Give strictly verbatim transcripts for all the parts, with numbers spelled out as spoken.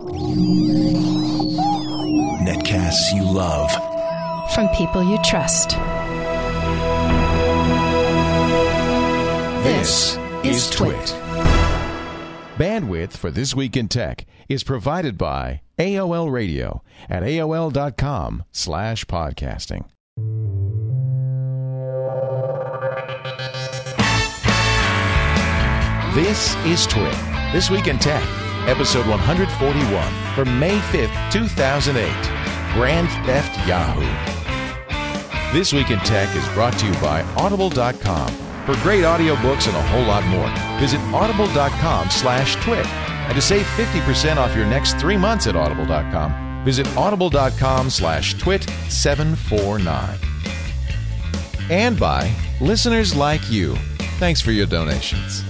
Netcasts you love. From people you trust. This is Twit. Bandwidth for This Week in Tech is provided by A O L Radio at A O L dot com slash podcasting. This is Twit. This Week in Tech, episode one forty-one for May fifth, two thousand eight. Grand Theft Yahoo. This Week in Tech is brought to you by Audible dot com. For great audiobooks and a whole lot more, visit Audible dot com slash twit. And to save fifty percent off your next three months at Audible dot com, visit Audible dot com slash twit seven four nine. And by listeners like you. Thanks for your donations.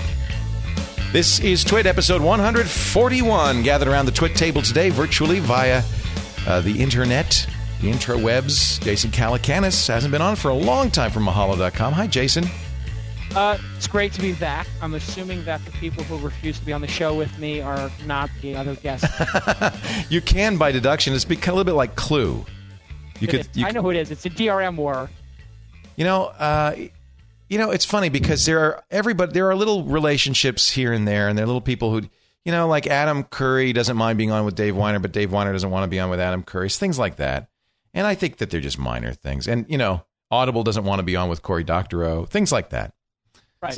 This is Twit, episode one forty-one, gathered around the Twit table today virtually via uh, the internet, the intrawebs. Jason Calacanis hasn't been on for a long time from Mahalo dot com. Hi, Jason. Uh, it's great to be back. I'm assuming that the people who refuse to be on the show with me are not the other guests. You can, by deduction. It's become a little bit like Clue. You It could. is. You I know who it is. It's a D R M war. You know, uh, you know, it's funny because there are everybody. There are little relationships here and there, and there are little people who, you know, like Adam Curry doesn't mind being on with Dave Weiner, but Dave Weiner doesn't want to be on with Adam Curry. Things like that, and I think that they're just minor things. And you know, Audible doesn't want to be on with Cory Doctorow. Things like that. Right.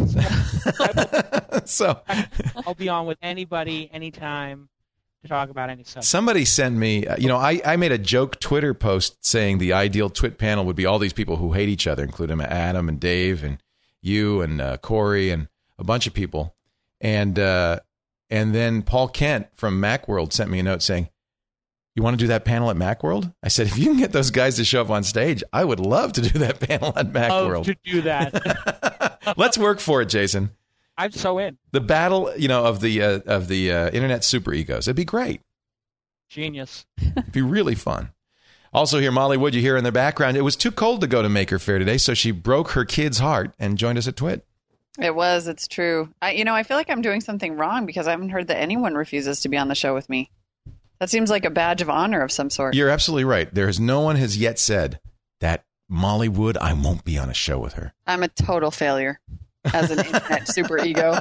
So, So, I'll be on with anybody, anytime, to talk about any subject. somebody sent me, uh, you know, I, I made a joke Twitter post saying the ideal Twit panel would be all these people who hate each other, including Adam and Dave and you and uh, Corey and a bunch of people. And uh, and then Paul Kent from Macworld sent me a note saying, you want to do that panel at Macworld? I said, if you can get those guys to show up on stage, I would love to do that panel at Macworld. Love to do that. Let's work for it, Jason. I'm so in. The battle, you know, of the uh, of the uh, internet super egos. It'd be great. Genius. It'd be really fun. Also here, Molly Wood, you hear in the background. It was too cold to go to Maker Faire today, so she broke her kid's heart and joined us at Twit. It was. It's true. I, you know, I feel like I'm doing something wrong because I haven't heard that anyone refuses to be on the show with me. That seems like a badge of honor of some sort. You're absolutely right. There is no one has yet said that Molly Wood, I won't be on a show with her. I'm a total failure as an internet super ego.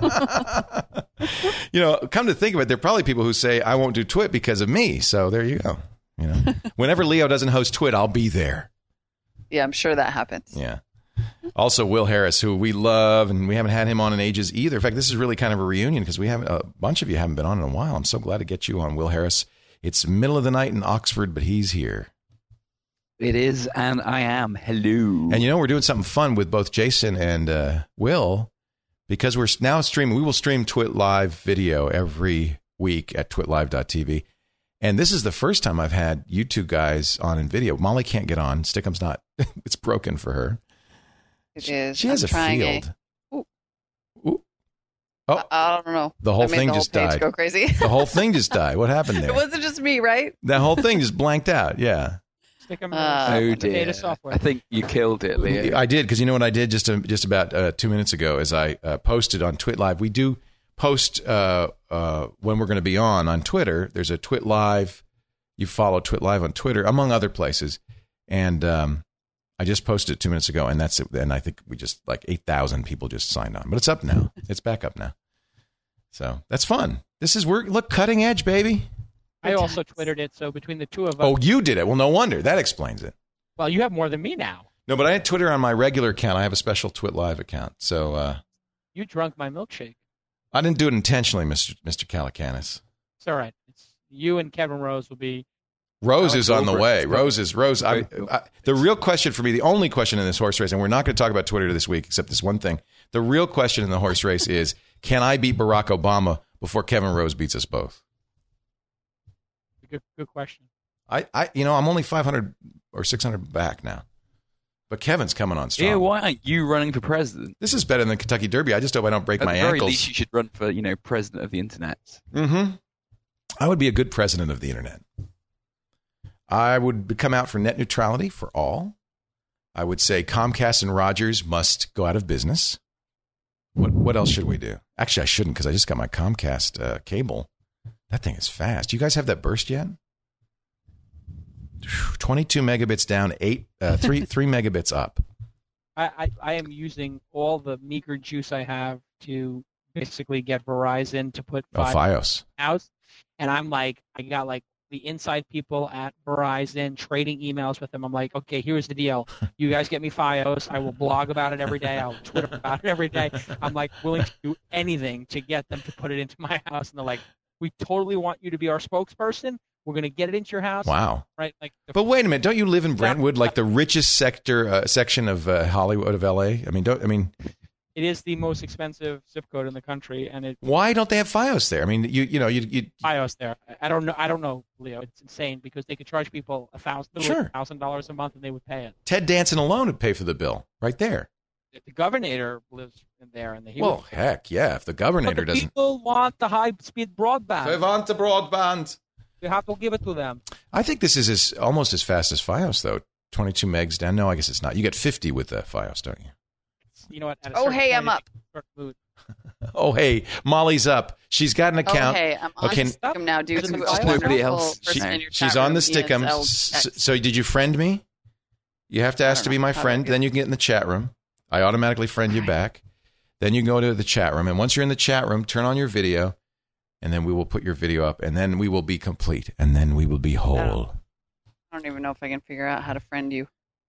You know, come to think of it, there are probably people who say I won't do Twit because of me. So there you go. You know, whenever Leo doesn't host Twit, I'll be there. Yeah, I'm sure that happens. Yeah. Also, Will Harris, who we love, and we haven't had him on in ages either. In fact, this is really kind of a reunion because we haven't. A bunch of you haven't been on in a while. I'm so glad to get you on, Will Harris. It's middle of the night in Oxford, but he's here. It is, and I am. Hello. And you know, we're doing something fun with both Jason and uh, Will because we're now streaming. We will stream Twit Live video every week at twit live dot t v. And this is the first time I've had you two guys on in video. Molly can't get on. Stickham's not. It's broken for her. It is. She has I'm a trying field. A... Ooh. Ooh. Oh, I, I don't know. the whole I made thing the whole just page died. Go crazy. The whole thing just died. What happened there? It wasn't just me, right? That whole thing just blanked out. Yeah, Stick 'em Uh, in Oh the dear. data software. I think you killed it, Leo. I did because you know what I did just uh, just about uh, two minutes ago is I uh, posted on Twit Live. We do post uh, uh, when we're going to be on on Twitter. There's a Twit Live. You follow Twit Live on Twitter, among other places, and um, I just posted it two minutes ago, and that's it. And I think we just like eight thousand people just signed on, but it's up now. It's back up now. So that's fun. This is we're look cutting edge, baby. I also Twittered it, so between the two of us. Oh, you did it. Well, no wonder. That explains it. Well, you have more than me now. No, but I had Twitter on my regular account. I have a special Twit Live account. So uh, You drunk my milkshake. I didn't do it intentionally, Mister Mister Calacanis. It's all right. It's, you and Kevin Rose will be. Rose Oh, is on the over it. way. Rose is Rose. I, I, the real question for me, the only question in this horse race, and we're not going to talk about Twitter this week, except this one thing. The real question in the horse race is, can I beat Barack Obama before Kevin Rose beats us both? Good, good question. I, I, you know, I'm only five hundred or six hundred back now, but Kevin's coming on strong. Yeah, why aren't you running for president? This is better than the Kentucky Derby. I just hope I don't break At my the very ankles. least, you should run for, you know, president of the internet. Mm-hmm. I would be a good president of the internet. I would come out for net neutrality for all. I would say Comcast and Rogers must go out of business. What what else should we do? Actually, I shouldn't because I just got my Comcast uh, cable. That thing is fast. Do you guys have that burst yet? twenty-two megabits down, eight, uh, three, three megabits up. I, I, I am using all the meager juice I have to basically get Verizon to put Oh, Fios. out, and I'm like, I got like the inside people at Verizon trading emails with them. I'm like, okay, here's the deal. You guys get me Fios. I will blog about it every day. I'll Twitter about it every day. I'm like willing to do anything to get them to put it into my house, and they're like, we totally want you to be our spokesperson. We're going to get it into your house. Wow. Right. Like. The, but wait a minute. Don't you live in Brentwood, like the richest sector uh, section of uh, Hollywood of L A? I mean, don't I mean. It is the most expensive zip code in the country, and it. Why don't they have Fios there? I mean, you you know you. you Fios there. I don't know. I don't know, Leo. It's insane because they could charge people a thousand, sure. thousand dollars a month, and they would pay it. Ted Danson alone would pay for the bill right there. The governor lives in there, and the he well, would, heck yeah. If the governor but the doesn't. People want the high-speed broadband. They want the broadband. You have to give it to them. I think this is as, almost as fast as Fios, though. twenty-two megs down. No, I guess it's not. You get fifty with the Fios, don't you? You know what? At a Oh, certain hey, point, I'm it up. makes you mood. Oh, hey, Molly's up. She's got an account. Oh, hey, I'm on Okay. the Stickum now, dude. Just You nobody are a wonderful else. person She- in your she's chat on the room, Stickum. E S L S- X. So, did you friend me? You have to I ask don't to be know. my How friend. do I Then you can get in the chat room. I automatically friend you back. Then you go to the chat room. And once you're in the chat room, turn on your video. And then we will put your video up. And then we will be complete. And then we will be whole. I don't even know if I can figure out how to friend you.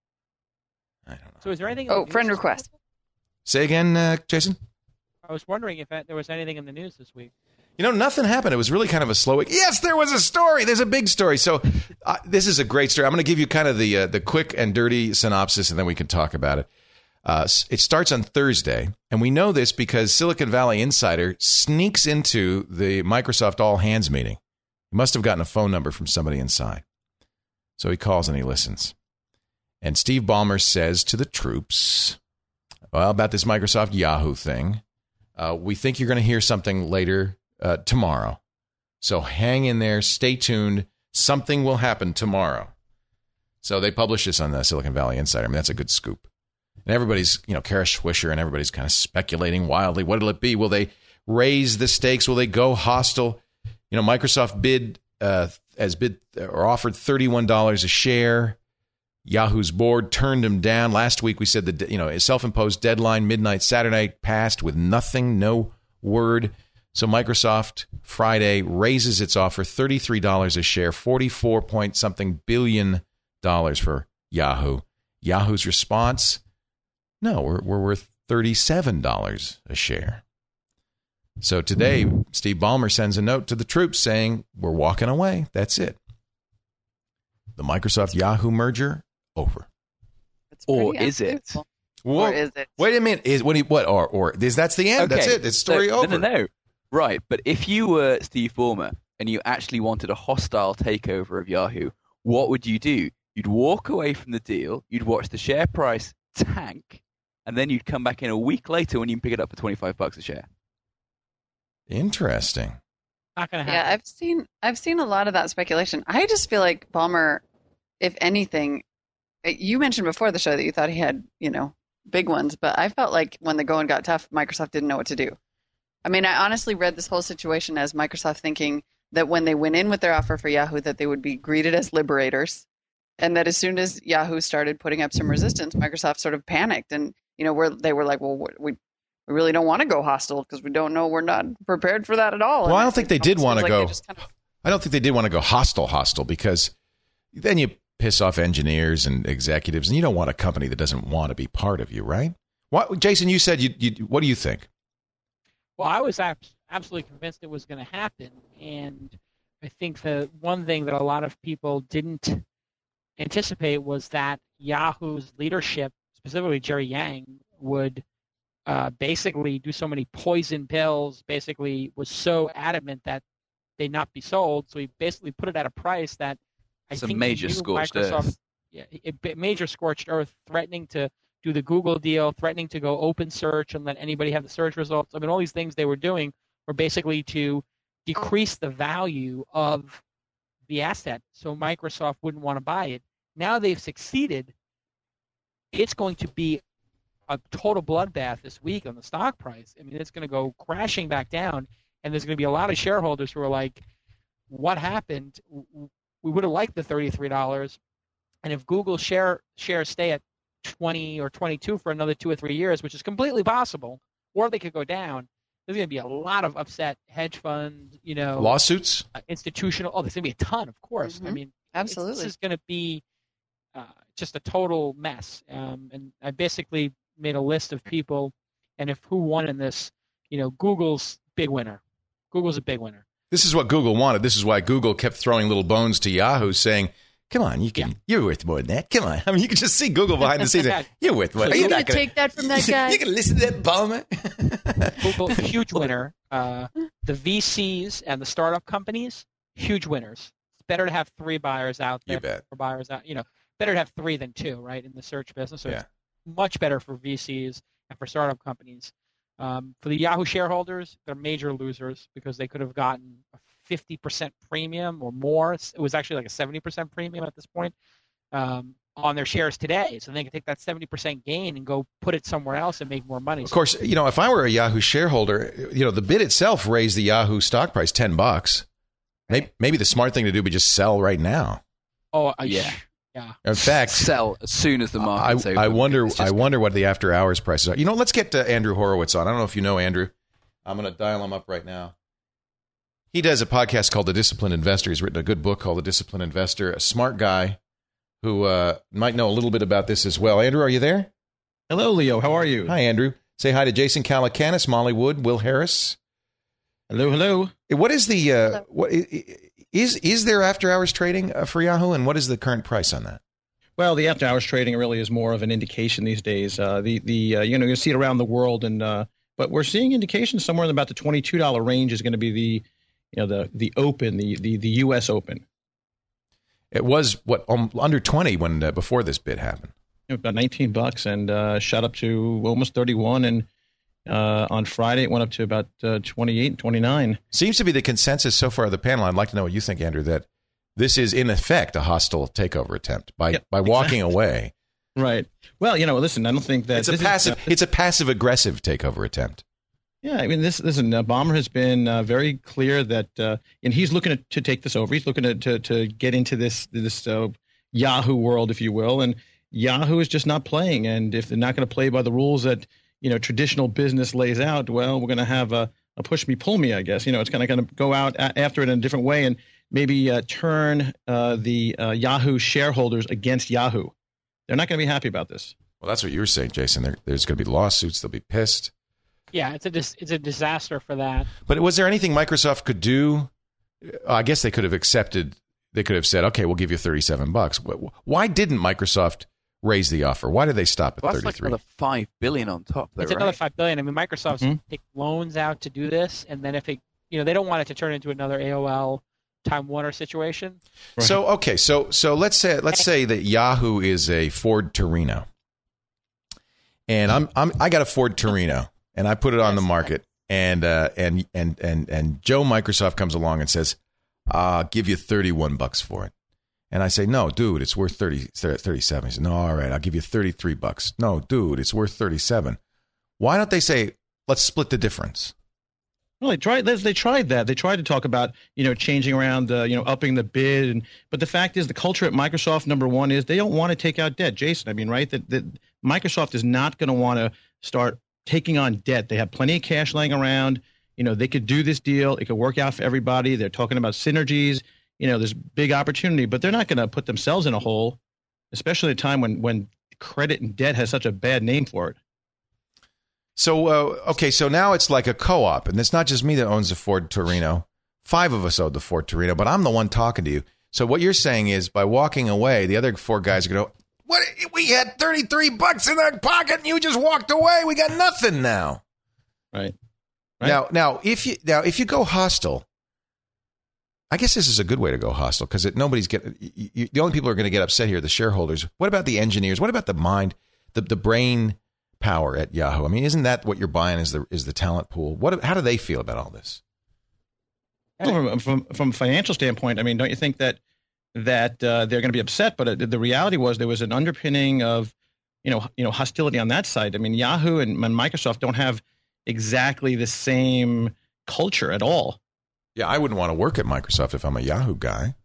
I don't know. So, is there anything? in the Oh, friend news? request. Say again, uh, Jason? I was wondering if there was anything in the news this week. You know, nothing happened. It was really kind of a slow week. Yes, there was a story. There's a big story. So uh, this is a great story. I'm going to give you kind of the uh, the quick and dirty synopsis, and then we can talk about it. Uh, it starts on Thursday, and we know this because Silicon Valley Insider sneaks into the Microsoft All Hands meeting. He must have gotten a phone number from somebody inside. So he calls and he listens. And Steve Ballmer says to the troops, well, about this Microsoft Yahoo thing, uh, we think you're going to hear something later uh, tomorrow. So hang in there. Stay tuned. Something will happen tomorrow. So they publish this on the Silicon Valley Insider. I mean, that's a good scoop. And everybody's, you know, Kara Swisher and everybody's kind of speculating wildly. What will it be? Will they raise the stakes? Will they go hostile? You know, Microsoft bid uh, as bid or offered thirty-one dollars a share. Yahoo's board turned him down. Last week we said that, you know, a self-imposed deadline, midnight Saturday, passed with nothing, no word. So Microsoft Friday raises its offer thirty-three dollars a share, forty-four point something billion dollars for Yahoo. Yahoo's response, no, we're, we're worth thirty-seven dollars a share. So today, Steve Ballmer sends a note to the troops saying, we're walking away. That's it. The Microsoft-Yahoo merger, over. It's Or pretty is it? unbelievable. Whoa. Or is it? Wait a minute. Is what? Do you, what? Or or is that's the end? That's Okay, it. It's story so, over. No, no, no. Right, but if you were Steve Ballmer and you actually wanted a hostile takeover of Yahoo, what would you do? You'd walk away from the deal, you'd watch the share price tank, and then you'd come back in a week later when you can pick it up for twenty-five bucks a share. Interesting. Not going to Yeah, happen. I've seen I've seen a lot of that speculation. I just feel like Ballmer, if anything, you mentioned before the show that you thought he had, you know, big ones, but I felt like when the going got tough, Microsoft didn't know what to do. I mean, I honestly read this whole situation as Microsoft thinking that when they went in with their offer for Yahoo, that they would be greeted as liberators, and that as soon as Yahoo started putting up some resistance, Microsoft sort of panicked, and you know, where they were like, well, we we really don't want to go hostile because we don't know, we're not prepared for that at all. Well, And I don't think they it did almost want to feels like go. they just kind of- I don't think they did want to go hostile, hostile, because then you piss off engineers and executives, and you don't want a company that doesn't want to be part of you, right? What, Jason? You said you. you what do you think? Well, I was ab- absolutely convinced it was going to happen, and I think the one thing that a lot of people didn't anticipate was that Yahoo's leadership, specifically Jerry Yang, would uh, basically do so many poison pills, basically was so adamant that they not be sold, so he basically put it at a price that I Some think major he knew scorched Microsoft, earth. Yeah, a major scorched earth, threatening to do the Google deal, threatening to go open search and let anybody have the search results. I mean, all these things they were doing were basically to decrease the value of the asset so Microsoft wouldn't want to buy it. Now they've succeeded. It's going to be a total bloodbath this week on the stock price. I mean, it's going to go crashing back down, and there's going to be a lot of shareholders who are like, what happened, we would have liked the thirty-three dollars. And if Google share shares stay at twenty or twenty-two for another two or three years, which is completely possible, or they could go down, there's going to be a lot of upset hedge fund, you know, lawsuits, uh, institutional. Oh, there's going to be a ton, of course. Mm-hmm. I mean, absolutely, this is going to be uh, just a total mess. Um, and I basically made a list of people, and if who won in this, you know, Google's big winner. Google's a big winner. This is what Google wanted. This is why Google kept throwing little bones to Yahoo, saying, "Come on, you can. Yeah. You're worth more than that. Come on." I mean, you can just see Google behind the scenes. You're worth more. So you're going to take that from that guy? You're going to listen to that Balmer? Google, huge winner. Uh, the V Cs and the startup companies, huge winners. It's better to have three buyers out there. You bet. For buyers out, you know, better to have three than two, right, in the search business. So yeah. It's much better for V Cs and for startup companies. Um, for the Yahoo shareholders, they're major losers because they could have gotten a fifty percent premium or more. It was actually like a seventy percent premium at this point um, on their shares today. So they can take that seventy percent gain and go put it somewhere else and make more money. Of course, you know, if I were a Yahoo shareholder, you know, the bid itself raised the Yahoo stock price ten bucks. Maybe, maybe the smart thing to do would be just sell right now. Oh, uh, yeah. Yeah. In fact, sell as soon as the market's I, open. I wonder. Just... I wonder what the after hours prices are. You know, let's get to Andrew Horowitz on. I don't know if you know Andrew. I'm going to dial him up right now. He does a podcast called The Disciplined Investor. He's written a good book called The Disciplined Investor. A smart guy who uh, might know a little bit about this as well. Andrew, are you there? Hello, Leo. How are you? Hi, Andrew. Say hi to Jason Calacanis, Molly Wood, Will Harris. Hello, hello. What is the uh, what is is there after hours trading for Yahoo, and what is the current price on that? Well, the after hours trading really is more of an indication these days. Uh, the the uh, you know you see it around the world, and uh, but we're seeing indications somewhere in about the twenty-two dollars range is going to be the you know the the open the the the U S Open. It was what um, under twenty when uh, before this bid happened. About nineteen bucks and uh, shot up to almost thirty-one, and uh, on Friday it went up to about uh, twenty-eight and twenty-nine. Seems to be the consensus so far of the panel. I'd like to know what you think, Andrew. That this is in effect a hostile takeover attempt by yep, by walking exactly. away. Right. Well, you know, listen. I don't think that it's a passive. Is, uh, it's a passive aggressive takeover attempt. Yeah, I mean, this listen. Uh, Ballmer has been uh, very clear that, uh, and he's looking to, to take this over. He's looking to to, to get into this this uh, Yahoo world, if you will, and Yahoo is just not playing. And if they're not going to play by the rules that you know traditional business lays out, well, we're going to have a, a push me, pull me. I guess you know it's kind of going to go out a- after it in a different way and maybe uh, turn uh, the uh, Yahoo shareholders against Yahoo. They're not going to be happy about this. Well, that's what you were saying, Jason. There, there's going to be lawsuits. They'll be pissed. Yeah, it's a dis- it's a disaster for that. But was there anything Microsoft could do? I guess they could have accepted. They could have said, "Okay, we'll give you thirty-seven bucks." Why didn't Microsoft raise the offer? Why did they stop at well, thirty-three? That's like another five billion on top. Though, it's right? another five billion. I mean, Microsoft's mm-hmm. take loans out to do this, and then if it, you know, they don't want it to turn into another A O L Time Warner situation. Right. So okay, so so let's say let's say that Yahoo is a Ford Torino, and I'm I'm I got a Ford Torino, and I put it on the market, and uh, and and and and Joe Microsoft comes along and says, "I'll give you thirty-one bucks for it," and I say, "No, dude, it's worth thirty, thirty-seven." He says, "No, all right, I'll give you thirty-three bucks." "No, dude, it's worth thirty-seven." Why don't they say, "Let's split the difference"? Well, they tried. They tried that. They tried to talk about, you know, changing around, uh, you know, upping the bid. And, but the fact is, the culture at Microsoft, number one, is they don't want to take out debt. Jason, I mean, right? That, that Microsoft is not going to want to start taking on debt. They have plenty of cash laying around. You know, they could do this deal. It could work out for everybody. They're talking about synergies. You know, there's big opportunity, but they're not going to put themselves in a hole, especially at a time when when credit and debt has such a bad name for it. So, uh, okay, so now it's like a co-op, and it's not just me that owns the Ford Torino. Five of us own the Ford Torino, but I'm the one talking to you. So what you're saying is by walking away, the other four guys are going to go, "What? We had thirty-three bucks in our pocket, and you just walked away. We got nothing now." Right. right. Now, now, if you now if you go hostile, I guess this is a good way to go hostile because nobody's getting. The only people who are going to get upset here are the shareholders. What about the engineers? What about the mind, the the brain power at Yahoo? I mean, isn't that what you're buying? Is the is the talent pool? What? How do they feel about all this? From from, from a financial standpoint, I mean, don't you think that that uh, they're going to be upset? But uh, the reality was there was an underpinning of, you know, you know, hostility on that side. I mean, Yahoo and, and Microsoft don't have exactly the same culture at all. Yeah, I wouldn't want to work at Microsoft if I'm a Yahoo guy.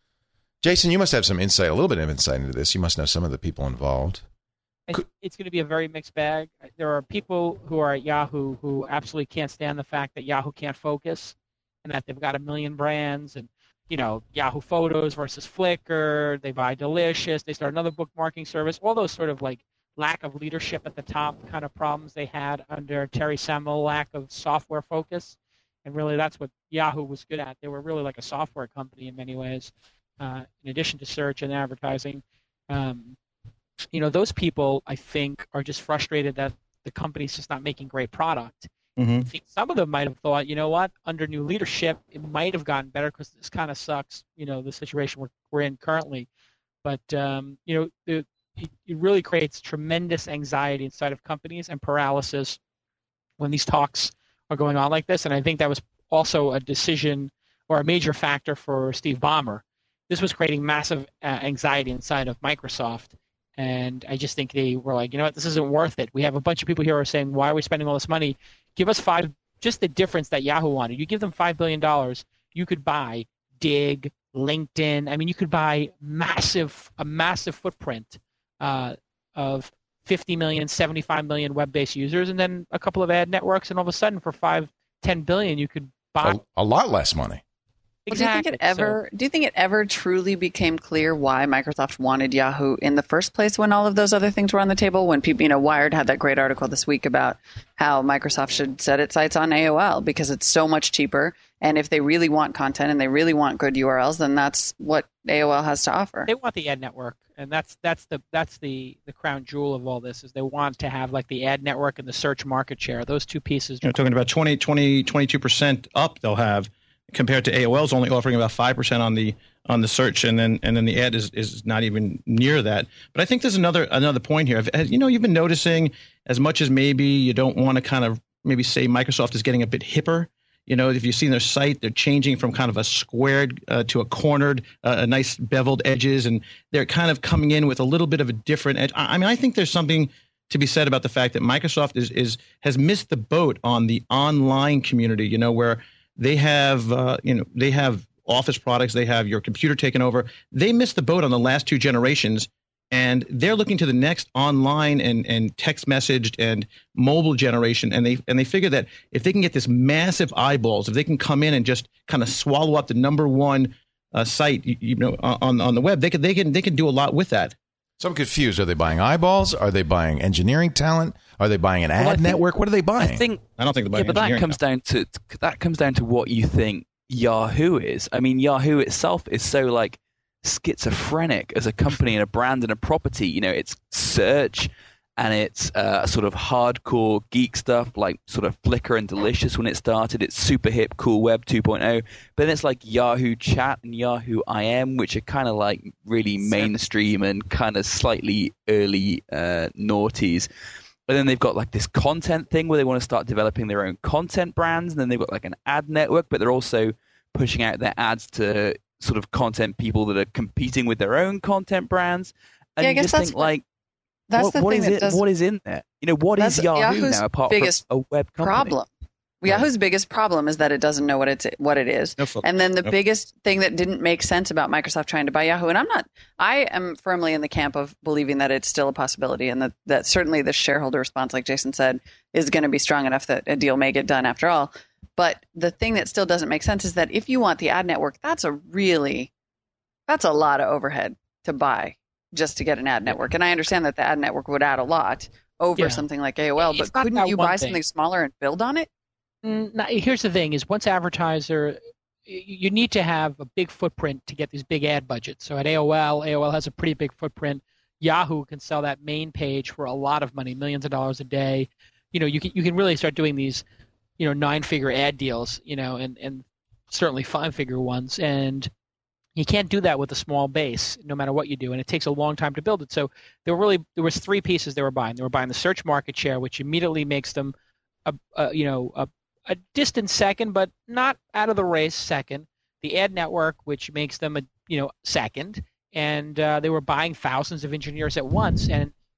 Jason, you must have some insight, a little bit of insight into this. You must know some of the people involved. It's going to be a very mixed bag. There are people who are at Yahoo who absolutely can't stand the fact that Yahoo can't focus and that they've got a million brands and, you know, Yahoo Photos versus Flickr. They buy Delicious. They start another bookmarking service. All those sort of like lack of leadership at the top kind of problems they had under Terry Semel, lack of software focus. And really that's what Yahoo was good at. They were really like a software company in many ways, uh, in addition to search and advertising. Um, You know, those people, I think, are just frustrated that the company's just not making great product. Mm-hmm. I think some of them might have thought, you know what, under new leadership, it might have gotten better because this kind of sucks, you know, the situation we're, we're in currently. But, um, you know, it, it really creates tremendous anxiety inside of companies and paralysis when these talks are going on like this. And I think that was also a decision or a major factor for Steve Ballmer. This was creating massive uh, anxiety inside of Microsoft. And I just think they were like, you know what, this isn't worth it. We have a bunch of people here who are saying, why are we spending all this money? Give us five, just the difference that Yahoo wanted. You give them five billion dollars, you could buy Dig, LinkedIn. I mean, you could buy massive, a massive footprint uh, of fifty million, seventy-five million web-based users, and then a couple of ad networks, and all of a sudden for five, ten billion, you could buy A, a lot less money. Well, exactly. do you think it ever? So, do you think it ever truly became clear why Microsoft wanted Yahoo in the first place when all of those other things were on the table? When people, you know, Wired had that great article this week about how Microsoft should set its sights on A O L because it's so much cheaper, and if they really want content and they really want good U R Ls, then that's what A O L has to offer. they want the ad network, and that's that's the that's the the crown jewel of all this is they want to have like the ad network and the search market share. Those two pieces. You know, talking about twenty, twenty, twenty-two percent up they'll have compared to A O L's only offering about five percent on the on the search, and then and then the ad is, is not even near that. But I think there's another another point here. As, you know, you've been noticing as much as maybe you don't want to kind of maybe say Microsoft is getting a bit hipper. You know, if you've seen their site, they're changing from kind of a squared uh, to a cornered, uh, a nice beveled edges, and they're kind of coming in with a little bit of a different edge. I, I mean, I think there's something to be said about the fact that Microsoft is is has missed the boat on the online community. You know, where they have, uh, you know, they have Office products. They have your computer taken over. They missed the boat on the last two generations, and they're looking to the next online and, and text messaged and mobile generation. And they and they figure that if they can get this massive eyeballs, if they can come in and just kind of swallow up the number one uh, site, you, you know, on on the web, they can they can they can do a lot with that. So I'm confused. Are they buying eyeballs? Are they buying engineering talent? Are they buying an ad Well, think, network? What are they buying? I think. I don't think they're buying Yeah, but that engineering comes talent. down to that comes down to what you think Yahoo is. I mean, Yahoo itself is so like schizophrenic as a company and a brand and a property. You know, it's search and it's uh, sort of hardcore geek stuff like sort of Flickr and Delicious when it started. It's super hip, cool web two point oh. But then it's like Yahoo Chat and Yahoo I M, which are kind of like really mainstream and kind of slightly early uh, noughties. But then they've got like this content thing where they want to start developing their own content brands. And then they've got like an ad network, but they're also pushing out their ads to sort of content people that are competing with their own content brands. And Yeah, I you guess just that's think what- like, That's what, the what thing is that it? does What is in there? You know, what is That's Yahoo Yahoo's now apart biggest from a web company? problem. Yahoo's biggest problem is that it doesn't know what it's what it is. No fo- And then the no. biggest thing that didn't make sense about Microsoft trying to buy Yahoo, and I'm not, I am firmly in the camp of believing that it's still a possibility, and that, that certainly the shareholder response, like Jason said, is going to be strong enough that a deal may get done after all. But the thing that still doesn't make sense is that if you want the ad network, that's a really, that's a lot of overhead to buy just to get an ad network. And I understand that the ad network would add a lot over Yeah. something like A O L, It's but not couldn't that you one buy thing. something smaller and build on it? Mm, now, here's the thing: is once advertiser, y- you need to have a big footprint to get these big ad budgets. So at A O L, A O L has a pretty big footprint. Yahoo can sell that main page for a lot of money, millions of dollars a day. You know, you can you can really start doing these, you know, nine-figure ad deals. You know, and and certainly five-figure ones. And you can't do that with a small base, no matter what you do, and it takes a long time to build it. So there were really there was three pieces they were buying. They were buying the search market share, which immediately makes them a, a you know a a distant second, but not out of the race second. The ad network, which makes them a you know second, and uh, they were buying thousands of engineers at once. And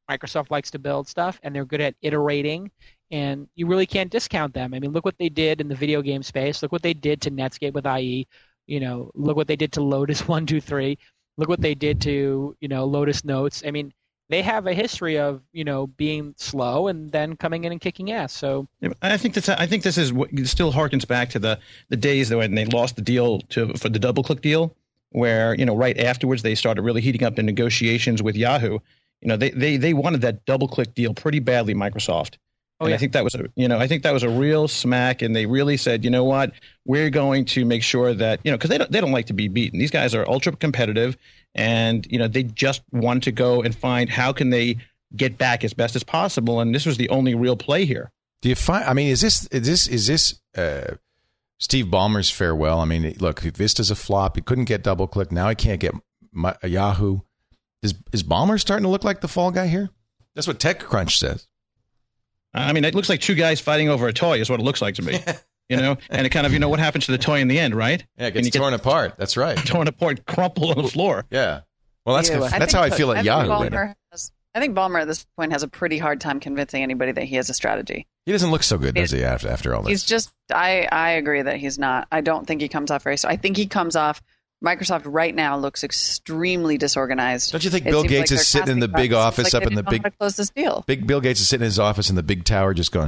Microsoft likes to build stuff, and they're good at iterating, and you really can't discount them. I mean, look what they did in the video game space. Look what they did to Netscape with I E. You know, look what they did to Lotus one two three. Look what they did to, you know, Lotus Notes. I mean, they have a history of, you know, being slow and then coming in and kicking ass. So I think that's I think this is what still harkens back to the the days that when they lost the deal to for the DoubleClick deal, where, you know, right afterwards they started really heating up the negotiations with Yahoo. You know, they they they wanted that DoubleClick deal pretty badly, Microsoft. Oh, and yeah. I think that was a you know I think that was a real smack, and they really said, you know what, we're going to make sure that, you know, because they don't they don't like to be beaten. These guys are ultra competitive, and you know they just want to go and find how can they get back as best as possible, and this was the only real play here. Do you find? I mean, is this is this is this uh, Steve Ballmer's farewell? I mean, look, Vista's a flop. He couldn't get DoubleClick. Now he can't get my, a Yahoo. Is is Ballmer starting to look like the fall guy here? That's what TechCrunch says. I mean, it looks like two guys fighting over a toy is what it looks like to me, you know, and it kind of, you know, what happens to the toy in the end, right? Yeah, it gets torn get apart. That's right. Torn apart, crumpled on the floor. Yeah. Well, that's Yeah, that's think how I that- feel at I think Yahoo. Ballmer Right now. has- I think Ballmer at this point has a pretty hard time convincing anybody that he has a strategy. He doesn't look so good, does he? After after all this, He's just, I, I agree that he's not. I don't think he comes off very. So I think he comes off. Microsoft right now looks extremely disorganized. Don't you think It Bill seems Gates like is they're sitting in the casting big crowns. office It's up like in they the don't know big how to close this deal? big Bill Gates is sitting in his office in the big tower, just going.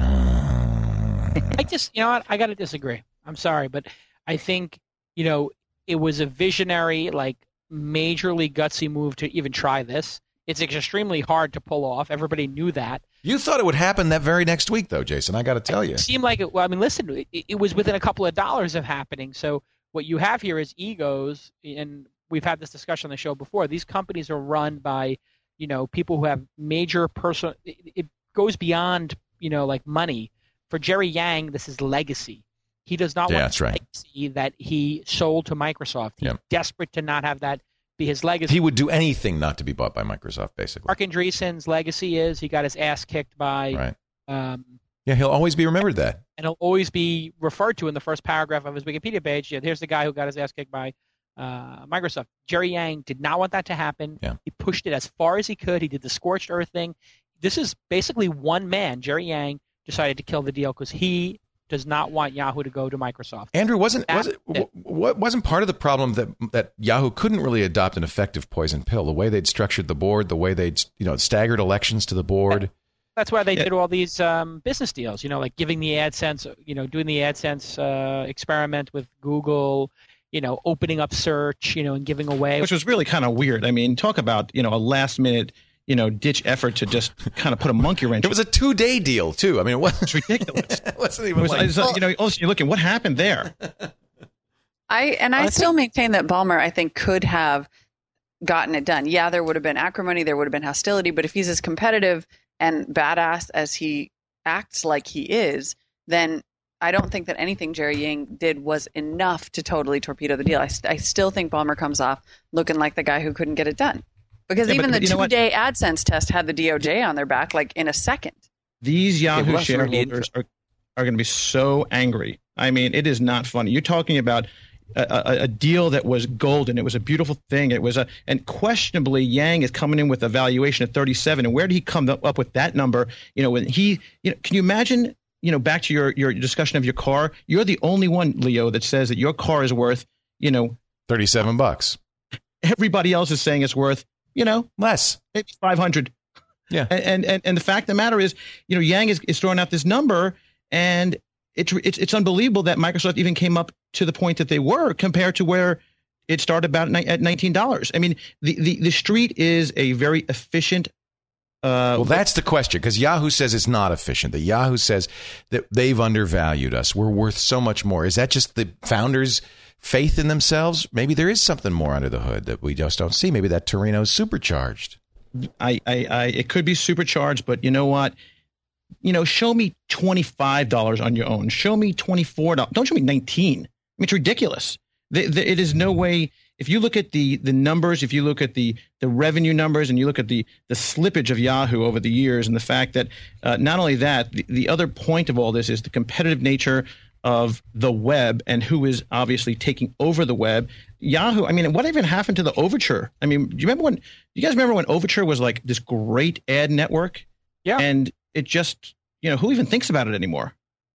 I just, you know what, I got to disagree. I'm sorry, but I think, you know, it was a visionary, like, majorly gutsy move to even try this. It's extremely hard to pull off. Everybody knew that. You thought it would happen that very next week, though, Jason. I got to tell you. It seemed like it. Well, I mean, listen, it, it was within a couple of dollars of happening. So what you have here is egos, and we've had this discussion on the show before. These companies are run by, you know, people who have major personal. It, it goes beyond, you know, like money. For Jerry Yang, this is legacy. He does not Yeah, want that's right. legacy that he sold to Microsoft. He's Yeah. desperate to not have that be his legacy. He would do anything not to be bought by Microsoft, basically. Mark Andreessen's legacy is he got his ass kicked by, Right. um, Yeah, he'll always be remembered that. and he'll always be referred to in the first paragraph of his Wikipedia page. Yeah, here's the guy who got his ass kicked by uh, Microsoft. Jerry Yang did not want that to happen. Yeah. He pushed it as far as he could. He did the scorched earth thing. This is basically one man, Jerry Yang, decided to kill the deal because he does not want Yahoo to go to Microsoft. Andrew, wasn't That's was it, it. what wasn't part of the problem that that Yahoo couldn't really adopt an effective poison pill? The way they'd structured the board, the way they'd you know staggered elections to the board. That's why they Yeah. did all these um, business deals, you know, like giving the AdSense, you know, doing the AdSense uh, experiment with Google, you know, opening up search, you know, and giving away. Which was really kind of weird. I mean, talk about, you know, a last minute, you know, ditch effort to just kind of put a monkey wrench. It was a two day deal too. I mean, it wasn't It's ridiculous. it wasn't It even was, like, it's, uh, you know, also you're looking, what happened there? I and I, I still maintain that Ballmer, I think, could have gotten it done. Yeah, there would have been acrimony, there would have been hostility, but if he's as competitive and badass as he acts like he is, then I don't think that anything Jerry Yang did was enough to totally torpedo the deal. I, st- I still think Ballmer comes off looking like the guy who couldn't get it done. Because Yeah, even but the you know what? two-day AdSense test had the D O J on their back like in a second. These Yahoo well, that's really shareholders are, are going to be so angry. I mean, it is not funny. You're talking about a, a, a deal that was golden. It was a beautiful thing. It was a, and questionably, Yang is coming in with a valuation of thirty-seven. And where did he come up up with that number? You know, when he, you know, can you imagine? You know, back to your your discussion of your car. You're the only one, Leo, that says that your car is worth, you know, thirty-seven bucks everybody else is saying it's worth, you know, less. maybe five hundred. Yeah. And, and and the fact of the matter is, you know, Yang is, is throwing out this number, and it's, it's it's unbelievable that Microsoft even came up to the point that they were compared to where it started about at nineteen dollars. I mean, the, the, the street is a very efficient. Uh, Well, that's the question, because Yahoo says it's not efficient. The Yahoo says that they've undervalued us. We're worth so much more. Is that just the founders' faith in themselves? Maybe there is something more under the hood that we just don't see. Maybe that Torino's supercharged. I, I, I, it could be supercharged, but you know what? You know, show me twenty-five dollars on your own. Show me twenty-four dollars. Don't show me nineteen. I mean, it's ridiculous. The, the, it is no way. If you look at the the numbers, if you look at the the revenue numbers, and you look at the the slippage of Yahoo over the years, and the fact that uh, not only that, the, the other point of all this is the competitive nature of the web and who is obviously taking over the web. Yahoo, I mean, what even happened to the Overture? I mean, do you remember when, you guys remember when Overture was like this great ad network? Yeah. And it just, you know, who even thinks about it anymore?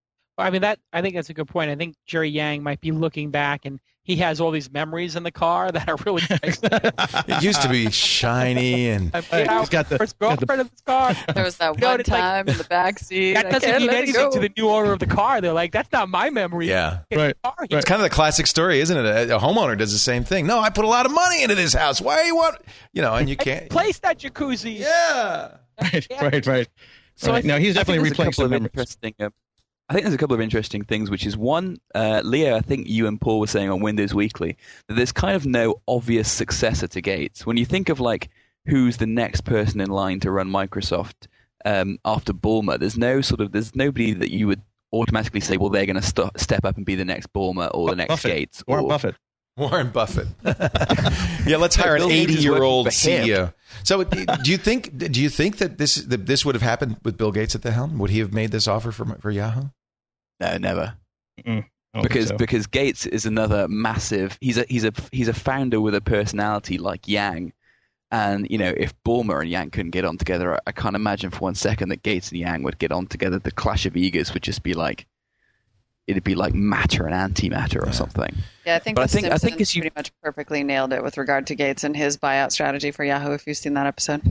I mean, that I think that's a good point. I think Jerry Yang might be looking back, and he has all these memories in the car that are really nice. It used to be shiny and I've Right, been he's got the- first got the- girlfriend of this car. There was that No, one it's like- time in the back seat. That I doesn't can't mean let it anything go. to the new owner of the car. They're like, that's not my memory. yeah. Get Right, the car here. It's kind of the classic story, isn't it? A, a homeowner does the same thing. No, I put a lot of money into this house. Why you want, you know, and you can't. Place that jacuzzi. Yeah. Right, Yeah. right, right. So I right. No, think- he's I think definitely there's a replaying couple some of memories. interesting. Um, I think there's a couple of interesting things, which is one, uh, Leo, I think you and Paul were saying on Windows Weekly that there's kind of no obvious successor to Gates. When you think of like who's the next person in line to run Microsoft um, after Ballmer, there's no sort of there's nobody that you would automatically say, well, they're going to st- step up and be the next Ballmer or the next Buffett. Gates. Warren or, Buffett. Warren Buffett. Yeah, let's hire an Bill Gates is eighty-year-old working for him. C E O. So, do you think? Do you think that this that this would have happened with Bill Gates at the helm? Would he have made this offer for for Yahoo? No, never. I don't think because so. because Gates is another massive. He's a he's a he's a founder with a personality like Yang, and you know if Ballmer and Yang couldn't get on together, I, I can't imagine for one second that Gates and Yang would get on together. The clash of egos would just be like, it'd be like matter and antimatter or Yeah. something. Yeah, I think But I the think- I Simpsons think as you- pretty much perfectly nailed it with regard to Gates and his buyout strategy for Yahoo. If you've seen that episode,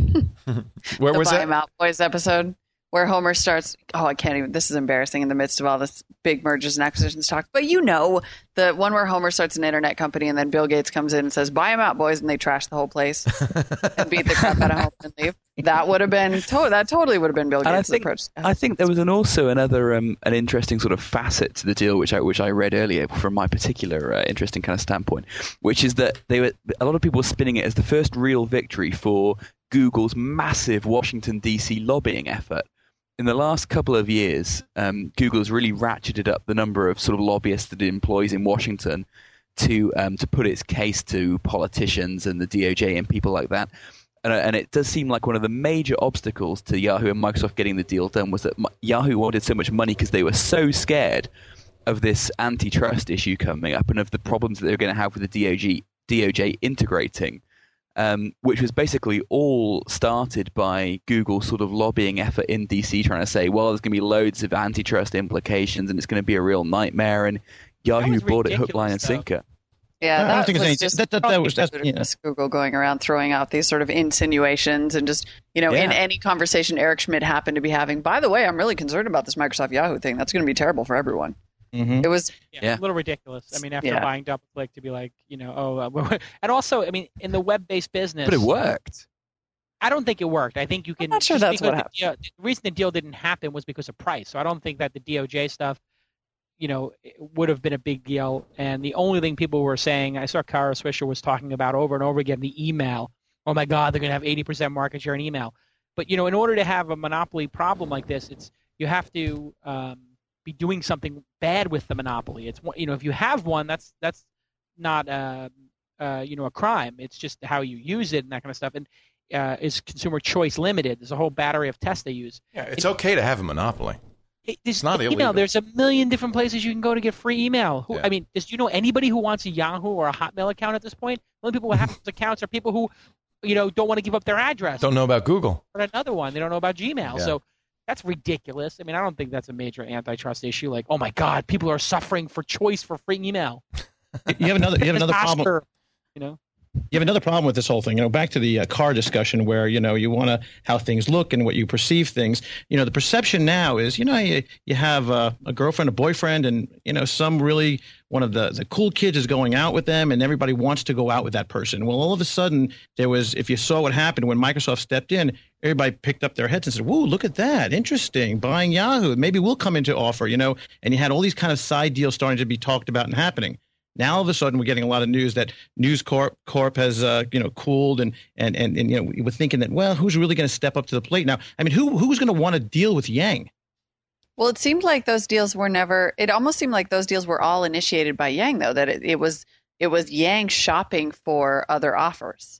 Where the was Buy that? 'Em Out Boys episode, where Homer starts. Oh, I can't even. This is embarrassing in the midst of all this big mergers and acquisitions talk. But you know, the one where Homer starts an internet company and then Bill Gates comes in and says, "Buy 'em out, boys," and they trash the whole place and beat the crap out of Homer and leave. That would have been to- that totally would have been Bill And I Gates' think approach. I think there was an also another um, an interesting sort of facet to the deal, which I which I read earlier from my particular uh, interesting kind of standpoint, which is that they were a lot of people were spinning it as the first real victory for Google's massive Washington D C lobbying effort. In the last couple of years, um, Google's really ratcheted up the number of sort of lobbyists that it employs in Washington to um, to put its case to politicians and the D O J and people like that. And, and it does seem like one of the major obstacles to Yahoo and Microsoft getting the deal done was that M- Yahoo wanted so much money because they were so scared of this antitrust issue coming up and of the problems that they were going to have with the D O J, D O J integrating. Um, which was basically all started by Google's sort of lobbying effort in D C trying to say, well, there's going to be loads of antitrust implications and it's going to be a real nightmare. And Yahoo was bought it hook, line, and ridiculous, though. sinker. Yeah, I don't that think it's was any- just that- that- that was- that's- probably yeah. just Google going around throwing out these sort of insinuations and just, you know, in Yeah. any conversation Eric Schmidt happened to be having. By the way, I'm really concerned about this Microsoft Yahoo thing. That's going to be terrible for everyone. Mhm. It was, Yeah, Yeah. a little ridiculous. I mean, after Yeah. buying DoubleClick to be like, you know, oh, uh, and also, I mean, in the web-based business, But it worked. I don't think it worked. I think you can. not sure just that's what because the, deal- the reason the deal didn't happen was because of price. So I don't think that the D O J stuff, you know, it would have been a big deal. And the only thing people were saying, I saw Kara Swisher was talking about over and over again, the email. Oh my God, they're going to have eighty percent market share in email. But you know, in order to have a monopoly problem like this, it's you have to um, be doing something bad with the monopoly. It's one- you know, if you have one, that's that's not uh, uh, you know a crime. It's just how you use it and that kind of stuff. And uh, is consumer choice limited? There's a whole battery of tests they use. Yeah, it's okay to have a monopoly. It, it's not email. illegal. There's a million different places you can go to get free email. Who, Yeah. I mean, does do you know anybody who wants a Yahoo or a Hotmail account at this point? The only people who have those accounts are people who, you know, don't want to give up their address. Don't know about Google. Or another one, they don't know about Gmail. Yeah. So that's ridiculous. I mean, I don't think that's a major antitrust issue. Like, oh my God, people are suffering for choice for free email. You have another. You have another Oscar, problem. You know. You have another problem with this whole thing. You know, back to the uh, car discussion where, you know, you want to how things look and what you perceive things. You know, the perception now is, you know, you, you have a, a girlfriend, a boyfriend, and, you know, some really one of the, the cool kids is going out with them and everybody wants to go out with that person. Well, all of a sudden there was, if you saw what happened when Microsoft stepped in, everybody picked up their heads and said, whoa, look at that. Interesting. Buying Yahoo. Maybe we'll come into offer, you know, and you had all these kind of side deals starting to be talked about and happening. Now all of a sudden we're getting a lot of news that News Corp Corp has uh, you know cooled and and and and you know we were thinking that, well, who's really going to step up to the plate now? I mean, who who's going to want to deal with Yang? well, it seemed like those deals were never, it almost seemed like those deals were all initiated by Yang, though, that it, it was, it was Yang shopping for other offers.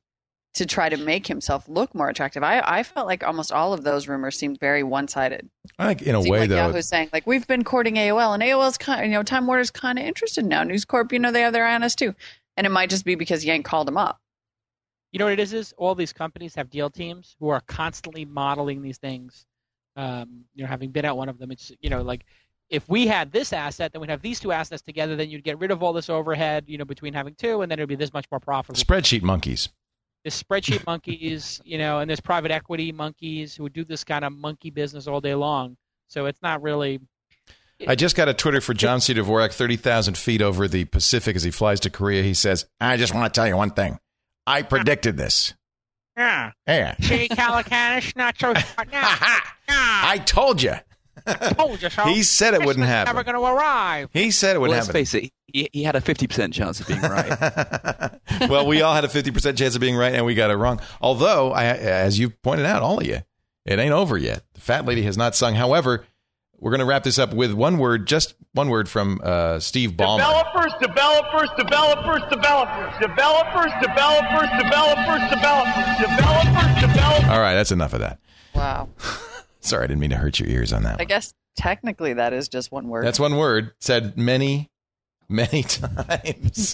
to try to make himself look more attractive. I, I felt like almost all of those rumors seemed very one-sided. I think in a Seemed way, like though. Yahoo's saying, like, we've been courting A O L, and A O L's kind, you know, Time Warner's kind of interested now. News Corp, you know, they have their eye on us too, and it might just be because Yank called him up. You know what it is? Is all these companies have deal teams who are constantly modeling these things. Um, you know, having been at one of them, it's you know like if we had this asset, then we'd have these two assets together. Then you'd get rid of all this overhead, you know, between having two, and then it'd be this much more profitable. Spreadsheet monkeys. There's spreadsheet monkeys, you know, and there's private equity monkeys who do this kind of monkey business all day long. So it's not really. I just got a Twitter for John C. Dvorak, thirty thousand feet over the Pacific as he flies to Korea. He says, I just want to tell you one thing. I predicted this. Yeah. Yeah. See, Calicanis, not so smart now. I told you. I told you so. He said it wouldn't Christmas is happen. never going to arrive. He said it would Well, let's happen. face it, he, he had a fifty percent chance of being right. Well, we all had a fifty percent chance of being right, and we got it wrong. Although, I, as you pointed out, all of you, it ain't over yet. The fat lady has not sung. However, we're going to wrap this up with one word, just one word from uh, Steve Ballmer. Developers, developers, developers, developers, developers, developers, developers, developers, developers, developers. All right, that's enough of that. Wow. Sorry, I didn't mean to hurt your ears on that I one. guess technically that is just one word. That's one word said many, many times.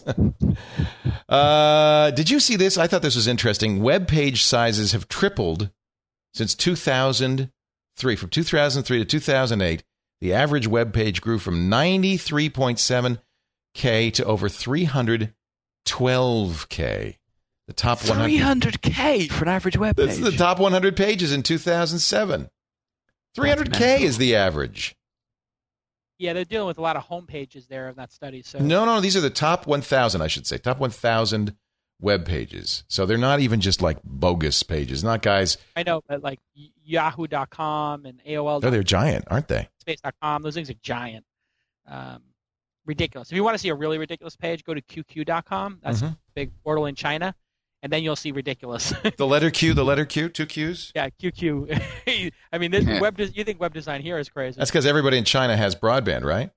uh, did you see this? I thought this was interesting. Web page sizes have tripled since two thousand three. From two thousand three to two thousand eight, the average web page grew from ninety-three point seven K to over three hundred twelve K. The top one hundred. three hundred K for an average web page. This is the top one hundred pages in two thousand seven. three hundred K is the average. Yeah, they're dealing with a lot of home pages there in that study. So No, no, these are the top one thousand, I should say. Top one thousand web pages. So they're not even just like bogus pages. Not guys. I know, but like Yahoo dot com and A O L. Oh, they're giant, aren't they? Space dot com, those things are giant. Um, ridiculous. If you want to see a really ridiculous page, go to Q Q dot com. That's Mhm. a big portal in China. And then you'll see ridiculous. The letter Q, the letter Q, two Qs? Yeah, Q Q. I mean, this Yeah. web. Des- you think web design here is crazy? That's because everybody in China has broadband, right?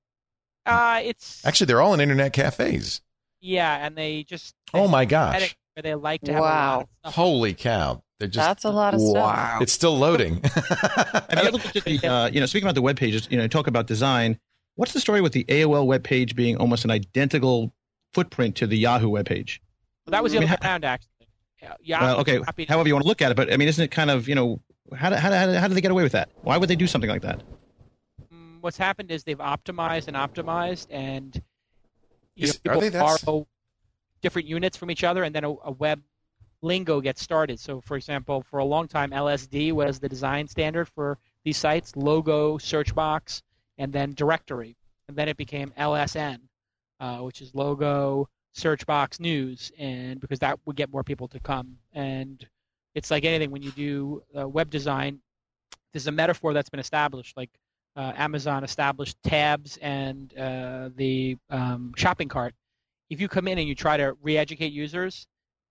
uh, it's Actually, they're all in internet cafes. yeah, and they just Oh, my edit gosh. where they like to have Wow. a lot of stuff. Holy cow. They're just. That's a lot of stuff. Wow. It's still loading. Have you ever looked at the, uh, you know, speaking about the web pages, you know, talk about design. What's the story with the A O L web page being almost an identical footprint to the Yahoo web page? Well, that was the I mean, other way around, actually. Yeah, Yahoo Well, okay, was happy to- however you want to look at it, but I mean, isn't it kind of, you know, how do, how, do, how, do, how do they get away with that? Why would they do something like that? Mm, What's happened is they've optimized and optimized, and you Is- know, are people they that- borrow different units from each other, and then a, a web lingo gets started. So, for example, for a long time, L S D was the design standard for these sites: logo, search box, and then directory. And then it became L S N, uh, which is logo, search box, news, and because that would get more people to come. And it's like anything when you do uh, web design, there's a metaphor that's been established, like uh, Amazon established tabs and uh, the um, shopping cart. If you come in and you try to re-educate users,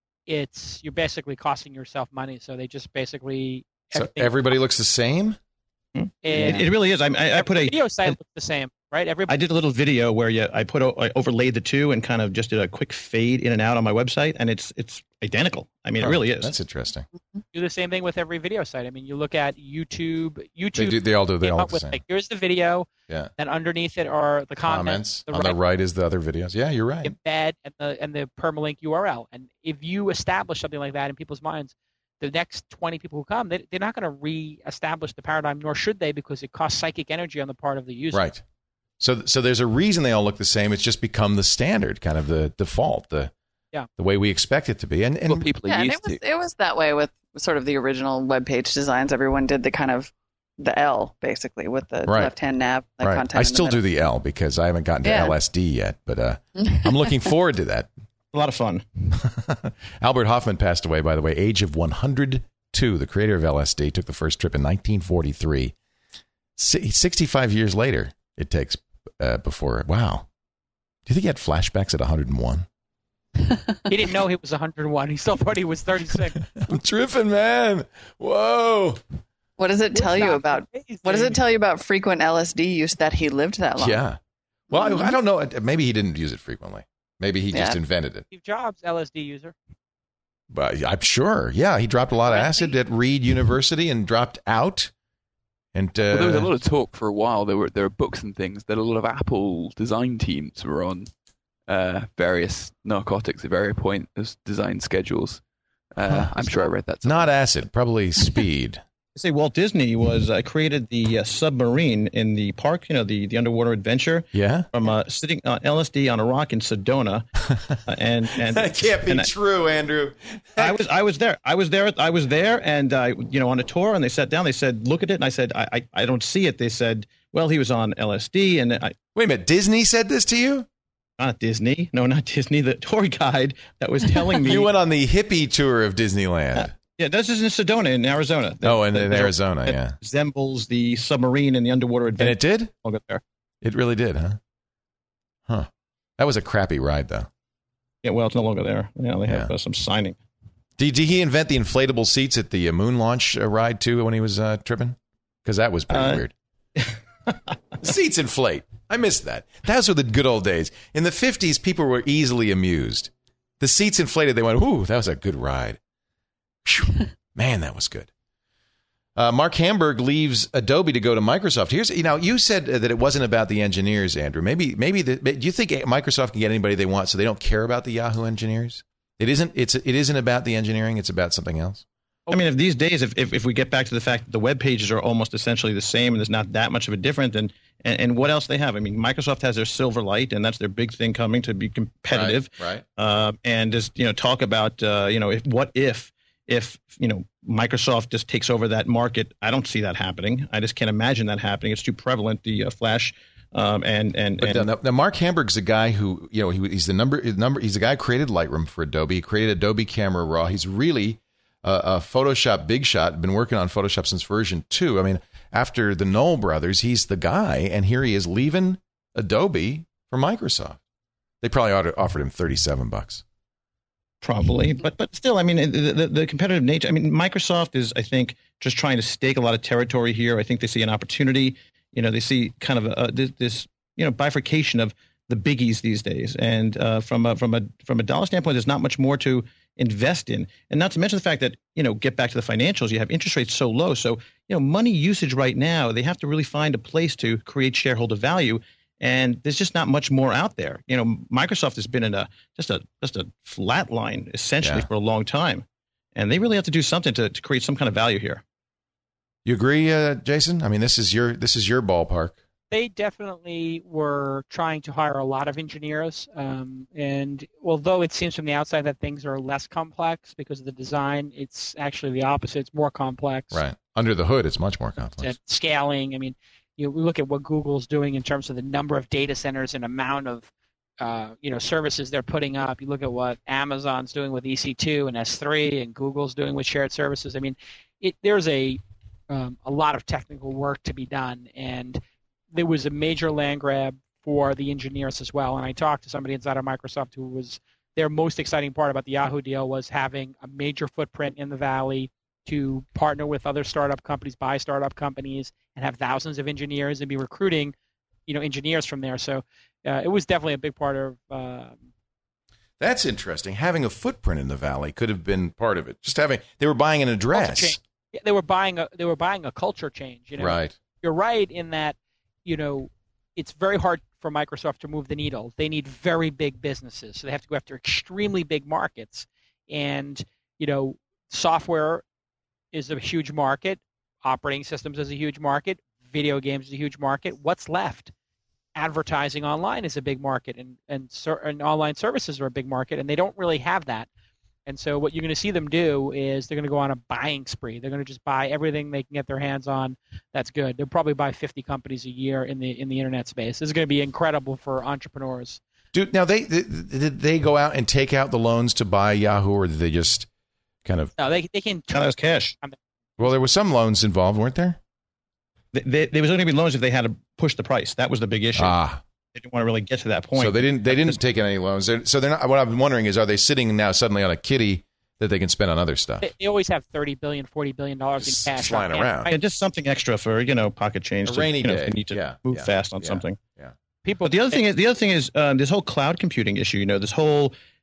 it's you're basically costing yourself money. So they just basically So everything- everybody looks the same? and It, it really is. I, I, I put every a, video site looks the same, right? Everybody. I did a little video where you, I put, o- I overlaid the two and kind of just did a quick fade in and out on my website, and it's it's identical. I mean, it Oh, really is. That's interesting. do the same thing with every video site. I mean, you look at YouTube. YouTube. They do. They all do. They came all up look the with same. like, here's the video. Yeah. Then underneath it are the comments. Comments. On the right is the other videos. Yeah, you're right. embed and the and the permalink U R L. And if you establish something like that in people's minds, the next twenty people who come, they, they're not going to re-establish the paradigm, nor should they, because it costs psychic energy on the part of the user. Right. So, so there's a reason they all look the same. It's just become the standard, kind of the default, the Yeah. the way we expect it to be. And, and What people are Yeah, and used it was to. it was that way with sort of the original web page designs. Everyone did the kind of the L basically with the Right. left hand nav. The right. content I in still the do the L because I haven't gotten to Yeah. L S D yet, but uh, I'm looking forward to that. a lot of fun. Albert Hoffman passed away, by the way, age of one hundred two. The creator of L S D took the first trip in nineteen forty-three. Si- sixty-five years later, it takes uh, before. Wow. Do you think he had flashbacks at one hundred one? He didn't know he was one hundred one. He still thought he was thirty-six. I'm tripping, man. Whoa. What does it tell you That's about? amazing. What does it tell you about frequent L S D use that he lived that long? Yeah. Well, I, I don't know. Maybe he didn't use it frequently. Maybe he just Yeah. invented it. Steve Jobs, L S D user. But I'm sure. Yeah, he dropped a lot of acid at Reed University and dropped out. And uh, well, there was a lot of talk for a while. There were there were books and things that a lot of Apple design teams were on uh, various narcotics at various points, design schedules. Uh, I'm sure I read that. Somewhere. Not acid, probably speed. I say Walt Disney was uh, created the uh, submarine in the park, you know, the, the underwater adventure. Yeah. From uh, sitting on L S D on a rock in Sedona, uh, and and that can't be and true, Andrew. I was I was there. I was there. I was there, and uh, you know, on a tour, and they sat down. They said, "Look at it," and I said, "I I, I don't see it." They said, "Well, he was on L S D," and I. Wait a minute, Disney said this to you? Not Disney. No, not Disney. The tour guide that was telling me. You went on the hippie tour of Disneyland. Uh, Yeah, this is in Sedona, in Arizona. Oh, in, the, in the, Arizona, it yeah. resembles the submarine in the underwater adventure. And it did? I'll get there. It really did, huh? Huh. That was a crappy ride, though. Yeah, well, it's no longer there. Yeah, they have Yeah. uh, some signing. Did, did he invent the inflatable seats at the uh, moon launch uh, ride, too, when he was uh, tripping? Because that was pretty Uh, weird. Seats inflate. I missed that. Those were the good old days. In the fifties, people were easily amused. The seats inflated. They went, ooh, that was a good ride. Whew. Man, that was good. Uh, Mark Hamburg leaves Adobe to go to Microsoft. Here's, you know, you said that it wasn't about the engineers, Andrew. Maybe, maybe the, do you think Microsoft can get anybody they want, so they don't care about the Yahoo engineers? It isn't. It's it isn't about the engineering. It's about something else. I mean, if these days, if, if if we get back to the fact that the web pages are almost essentially the same, and there's not that much of a difference, and, and and what else they have? I mean, Microsoft has their Silverlight, and that's their big thing coming to be competitive. Right. right. Uh, and just you know, talk about uh, you know, if what if if you know Microsoft just takes over that market? I don't see that happening. I just can't imagine that happening. It's too prevalent. The uh, Flash. Um, and and, but and now, now Mark Hamburg's the guy who, you know, he, he's the number number. He's the guy who created Lightroom for Adobe. He created Adobe Camera Raw. He's really a, a Photoshop big shot. Been working on Photoshop since version two. I mean, after the Knoll brothers, he's the guy, and here he is leaving Adobe for Microsoft. They probably ought to offered him thirty-seven bucks. Probably, but but still, I mean, the, the the competitive nature. I mean, Microsoft is, I think, just trying to stake a lot of territory here. I think they see an opportunity. You know, they see kind of a, a, this, this, you know, bifurcation of the biggies these days. And uh, from a, from a from a dollar standpoint, there's not much more to invest in. And not to mention the fact that, you know, get back to the financials, you have interest rates so low. So, you know, money usage right now, they have to really find a place to create shareholder value. And there's just not much more out there. You know, Microsoft has been in a just a just a flat line essentially Yeah. for a long time. And they really have to do something to, to create some kind of value here. You agree, uh, Jason? I mean, this is your this is your ballpark. They definitely were trying to hire a lot of engineers. Um, and although it seems from the outside that things are less complex because of the design, it's actually the opposite. It's more complex. Right. Under the hood, it's much more complex. And scaling. I mean, you know, we look at what Google's doing in terms of the number of data centers and amount of uh, you know services they're putting up. You look at what Amazon's doing with E C two and S three, and Google's doing with shared services. I mean, it, there's a um, a lot of technical work to be done, and there was a major land grab for the engineers as well. And I talked to somebody inside of Microsoft who was their most exciting part about the Yahoo deal was having a major footprint in the Valley to partner with other startup companies, buy startup companies, and have thousands of engineers and be recruiting, you know, engineers from there. So uh, it was definitely a big part of. Um, That's interesting. Having a footprint in the Valley could have been part of it. Just having they were buying an culture address. change. Yeah, they were buying a they were buying a culture change. You know, Right. You're right in that, you know, it's very hard for Microsoft to move the needle. They need very big businesses, so they have to go after extremely big markets. And you know, software is a huge market. Operating systems is a huge market. Video games is a huge market. What's left? Advertising online is a big market, and and, ser- and online services are a big market, and they don't really have that. And so what you're going to see them do is they're going to go on a buying spree. They're going to just buy everything they can get their hands on. That's good. They'll probably buy fifty companies a year in the in the internet space. This is going to be incredible for entrepreneurs. Dude, now they, they did they go out and take out the loans to buy Yahoo, or did they just kind of? No, they they can. That was cash. Well, there were some loans involved, weren't there? They, they, there was only going to be loans if they had to push the price. That was the big issue. Ah, They didn't want to really get to that point. so they didn't they didn't take any loans. They're, so they're not. What I'm wondering is, are they sitting now suddenly on a kitty that they can spend on other stuff? They, they always have thirty billion dollars, forty billion dollars in Just cash flying on hand, around. right? Yeah, just something extra for, you know, pocket change. A to, rainy you know, day. if they need to Yeah, move yeah, fast on yeah. something. Yeah. People. But the other thing is, the other thing is um, this whole cloud computing issue. You know, this whole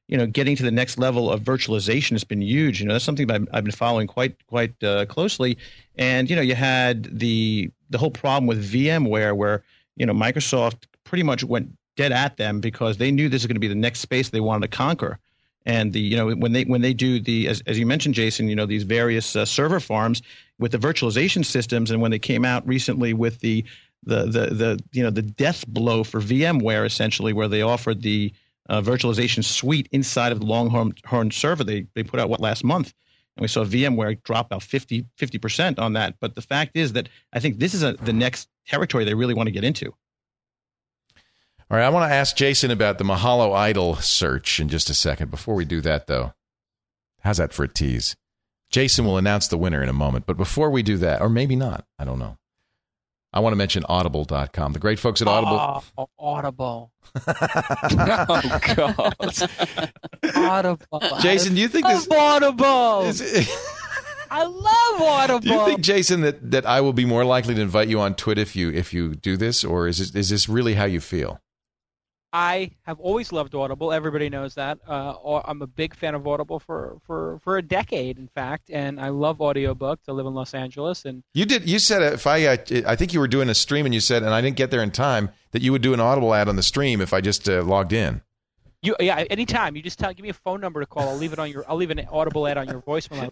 you know, getting to the next level of virtualization has been huge. You know, that's something that I've, I've been following quite quite uh, closely. And you know, you had the the whole problem with VMware, where you know Microsoft pretty much went dead at them because they knew this was going to be the next space they wanted to conquer. And the you know when they when they do the as, as you mentioned, Jason, you know these various uh, server farms with the virtualization systems, and when they came out recently with the the the the you know the death blow for VMware, essentially, where they offered the uh, virtualization suite inside of the Longhorn server they they put out what last month, and we saw VMware drop about fifty percent on that. But the fact is that I think this is a, the next territory they really want to get into. All right, I want to ask Jason about the Mahalo Idol search in just a second. Before we do that, though, how's that for a tease? Jason will announce the winner in a moment. But before we do that, or maybe not, I don't know, I want to mention Audible dot com. The great folks at Audible. Oh, Audible. Oh, God. Audible. Jason, do you think I this... love Audible. Is, I love Audible. do you think, Jason, that, that I will be more likely to invite you on Twitter if you if you do this, or is this, is this really how you feel? I have always loved Audible. Everybody knows that. Uh, I'm a big fan of Audible for, for, for a decade, in fact, and I love audiobooks. I live in Los Angeles, and You did. You said if I, uh, I think you were doing a stream, and you said, and I didn't get there in time, that you would do an Audible ad on the stream if I just uh, logged in. you yeah, anytime you just tell, give me a phone number to call. I'll leave it on your. I'll leave an Audible ad on your voicemail.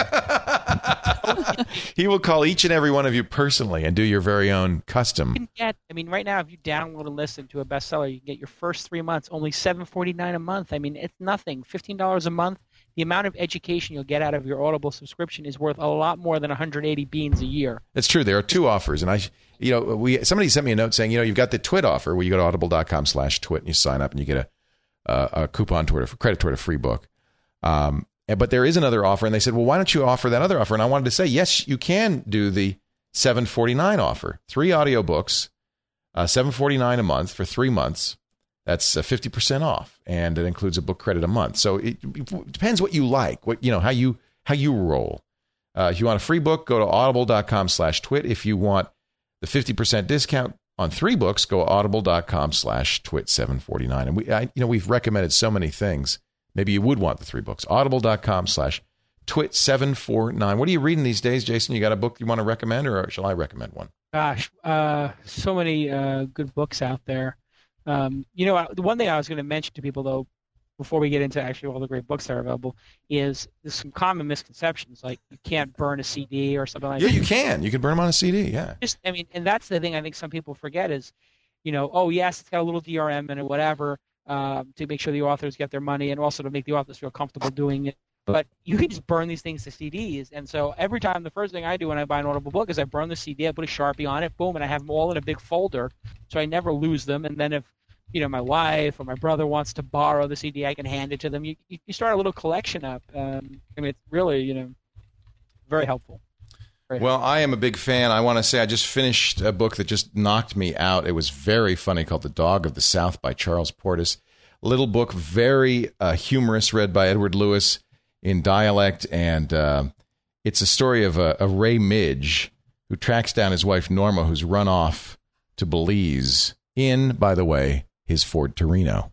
He will call each and every one of you personally and do your very own You custom. can get. I mean, right now, if you download and listen to a bestseller, you can get your first three months only seven forty-nine a month. I mean, it's nothing. Fifteen dollars a month. The amount of education you'll get out of your Audible subscription is worth a lot more than one hundred eighty beans a year. That's true. There are two offers, and I, you know, we somebody sent me a note saying, you know, you've got the Twit offer where you go to audible dot com slash twit and you sign up and you get a a, a coupon toward a credit toward a free book. Um, and- but there is another offer, and they said, well, why don't you offer that other offer? And I wanted to say, yes, you can do the seven forty-nine offer. Three audiobooks, uh, seven forty-nine a month for three months. That's uh, fifty percent off, and it includes a book credit a month. So it, it depends what you like, what you know, how you how you roll. Uh, if you want a free book, go to audible dot com slash twit. If you want the fifty percent discount on three books, go audible dot com slash twit seven forty-nine. And we, I, you know, we've recommended so many things. Maybe you would want the three books. audible dot com slash twit seven forty-nine. What are you reading these days, Jason? You got a book you want to recommend, or shall I recommend one? Gosh, uh, so many uh, good books out there. Um, you know, the one thing I was going to mention to people, though, before we get into actually all the great books that are available, is there's some common misconceptions, like you can't burn a C D or something like Yeah, that. you can. You can burn them on a C D, yeah. Just, I mean, and that's the thing I think some people forget is, you know, oh, yes, it's got a little D R M in it, whatever, um, to make sure the authors get their money and also to make the authors feel comfortable doing it. But you can just burn these things to C Ds. And so every time, the first thing I do when I buy an Audible book is I burn the C D, I put a Sharpie on it, boom, and I have them all in a big folder so I never lose them. And then if, you know, my wife or my brother wants to borrow the C D, I can hand it to them. You you start a little collection up. Um, I mean, it's really, you know, very helpful. Very Well, I am a big fan. I want to say I just finished a book that just knocked me out. It was very funny, called The Dog of the South by Charles Portis. Little book, very uh, humorous, read by Edward Lewis in dialect. And uh, it's a story of a, a Ray Midge who tracks down his wife, Norma, who's run off to Belize in, by the way, his Ford Torino.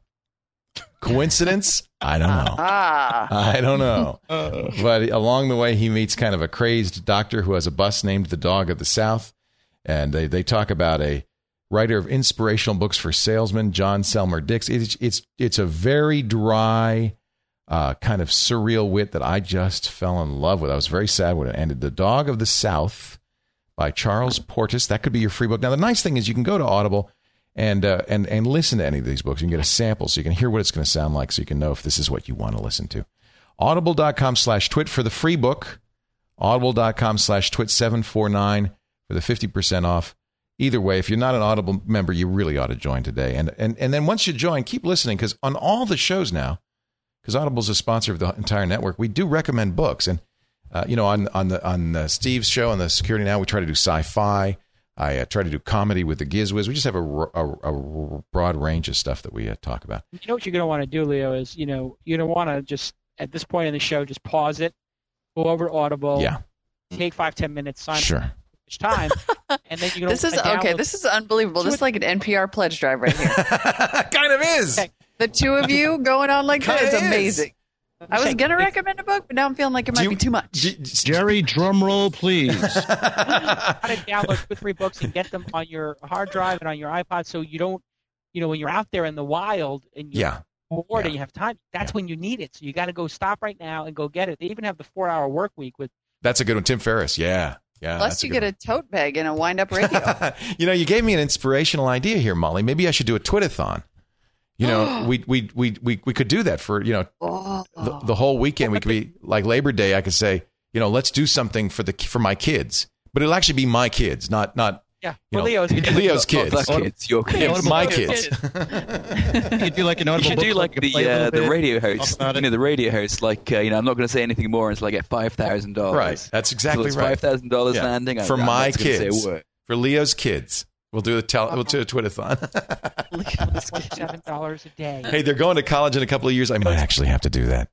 Coincidence? I don't know. Ah. I don't know. But along the way, he meets kind of a crazed doctor who has a bus named The Dog of the South. And they, they talk about a writer of inspirational books for salesmen, John Selmer Dix. It's, it's, it's a very dry, uh, kind of surreal wit that I just fell in love with. I was very sad when it ended. The Dog of the South by Charles Portis. That could be your free book. Now, the nice thing is you can go to Audible and uh, and and listen to any of these books. You can get a sample so you can hear what it's going to sound like, so you can know if this is what you want to listen to. audible dot com slash twit for the free book. audible dot com slash twit seven forty-nine for the fifty percent off. Either way, if you're not an Audible member, you really ought to join today. And and and then once you join, keep listening, because on all the shows now, because Audible's a sponsor of the entire network, we do recommend books. And uh, you know, on on the on the Steve's show on the Security Now, we try to do sci-fi. I uh, try to do comedy with the Gizwiz. We just have a, a, a broad range of stuff that we uh, talk about. You know what you're going to want to do, Leo, is, you know, you're going to want to just, at this point in the show, just pause it, go over to Audible, Yeah. take five, ten minutes, sign Sure. up each time, and then you're going This to is okay. This is unbelievable. This is like an N P R pledge drive right here. Kind of is. Okay. The two of you going on like that Kinda is is. amazing. I was going to recommend a book, but now I'm feeling like it might Do be you- too much. do- Jerry, drum roll, please. How to download two or three books and get them on your hard drive and on your iPod, so you don't, you know, when you're out there in the wild and you're yeah. bored Yeah. and you have time, that's when you need it. So you got to go stop right now and go get it. They even have the four-hour work week with. That's a good one. Tim Ferriss. Yeah. Yeah. Plus, that's a you good get a tote bag and a wind-up radio. you know, you gave me an inspirational idea here, Molly. Maybe I should do a Twitathon. You know, we, we we we we could do that for, you know, Oh. the, the whole weekend. We could be like Labor Day. I could say, you know, let's do something for the for my kids, but it'll actually be my kids, not not Yeah, you for know, Leo's kids. Leo's Not kids. the kids, your Yeah, kids. my Audible kids. You could do like an You audible should book do club. like You could the play a little uh, the bit, radio talk host. about You it. know, the radio host. Like, uh, you know, I'm not going to say anything more until I get five thousand dollars. Right. That's exactly so right. Five thousand dollars Yeah. landing For I'm my not gonna say a kids. word. For Leo's kids. We'll do a tel- we'll do a Twitathon. Seven dollars a day. Hey, they're going to college in a couple of years. I might actually have to do that.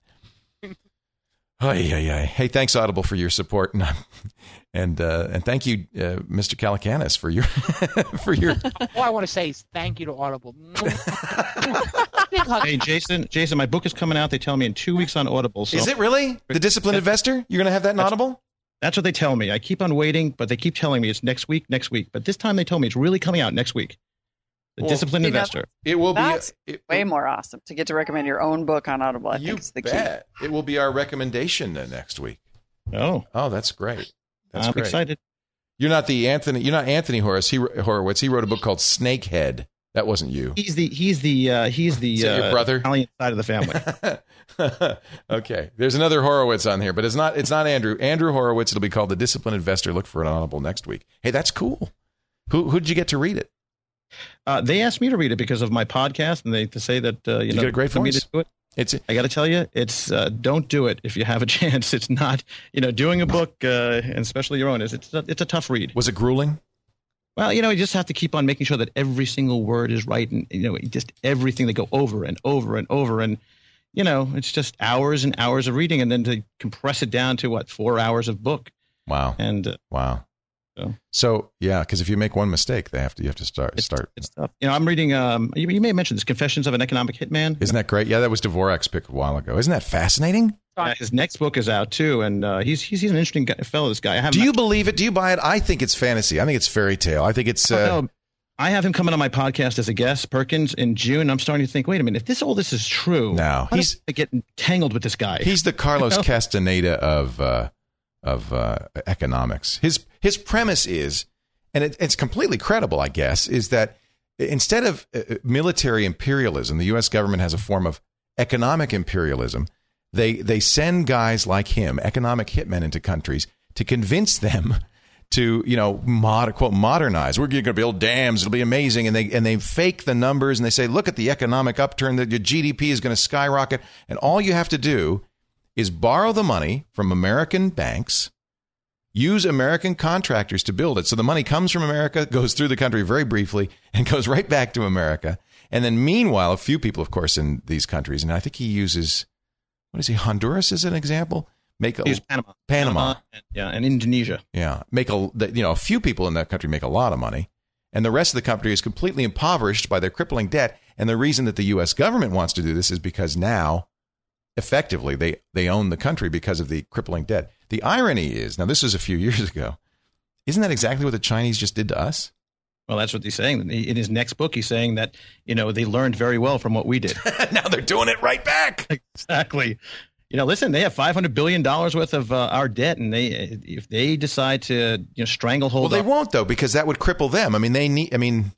Ay, ay, ay. Hey, thanks Audible for your support, and and uh, and thank you, uh, Mister Calacanis, for your for your. All I want to say is thank you to Audible. Big hug. Hey, Jason, Jason, my book is coming out. They tell me in two weeks on Audible. So Is it really the Disciplined Investor? You're going to have that in Audible? That's what they tell me. I keep on waiting, but they keep telling me it's next week, next week. But this time they told me it's really coming out next week. The Well, Disciplined you know, Investor. It will That's be it, Way more awesome to get to recommend your own book on Audible. I You think is the key. bet. It will be our recommendation uh, next week. Oh, Oh, that's great. That's I'm great. excited. You're not the Anthony. You're not Anthony Horowitz. He, Horowitz. He wrote a book called Snakehead. That wasn't you. He's the he's the uh, he's the Is that your uh, brother? Italian side of the family. Okay. There's another Horowitz on here, but it's not. It's not Andrew. Andrew Horowitz. It'll be called The Disciplined Investor. Look for an Audible next week. Hey, that's cool. Who who did you get to read it? Uh, they asked me to read it because of my podcast, and they to say that uh, you You know get a great for me voice. to do it. It's I got to tell you, it's uh, don't do it if you have a chance. It's not, you know, doing a book, uh, and especially your own, is it's a, it's a tough read. was it grueling? Well, you know, you just have to keep on making sure that every single word is right, and you know, just everything they go over and over and over, and you know, it's just hours and hours of reading, and then to compress it down to what four hours of book, Wow. and uh, Wow. So- So yeah, because if you make one mistake, they have to. You have to start. it's Start. It's tough. You know, I'm reading. Um, you, you may have mentioned this, Confessions of an Economic Hitman. Isn't that great? Yeah, that was Dvorak's pick a while ago. Isn't that fascinating? Uh, his next book is out too, and uh, he's, he's he's an interesting guy, fellow. This guy. I have Do you believe it? Do you buy it? I think it's fantasy. I think it's fairy tale. I think it's. Uh, I have him coming on my podcast as a guest, Perkins, in June. I'm starting to think, wait a minute, if this all this is true, No, why he's- don't I get tangled with this guy. He's the Carlos You know? Castaneda of uh, of uh, economics. His his premise is, and it, it's completely credible, I guess, is that instead of uh, military imperialism, the U S government has a form of economic imperialism. They they send guys like him, economic hitmen, into countries to convince them to, you know, mod, quote, modernize. We're going to build dams. It'll be amazing. And they and they fake the numbers and they say, look at the economic upturn, that your G D P is going to skyrocket. And all you have to do is borrow the money from American banks, use American contractors to build it. So the money comes from America, goes through the country very briefly, and goes right back to America. And then meanwhile, a few people, of course, in these countries, and I think he uses, what is he, Honduras as an example? Make a, Use Panama, Panama. and, yeah, and Indonesia. Yeah, make a you know a few people in that country make a lot of money, and the rest of the country is completely impoverished by their crippling debt. And the reason that the U S government wants to do this is because now, effectively, they they own the country because of the crippling debt. The irony is, now this was a few years ago, isn't that exactly what the Chinese just did to us? Well, that's what he's saying. In his next book, he's saying that, you know, they learned very well from what we did. Now they're doing it right back. Exactly. You know, listen, they have five hundred billion dollars worth of uh, our debt, and they if they decide to, you know, stranglehold Well, they up, won't though, because that would cripple them. I mean, they need. I mean,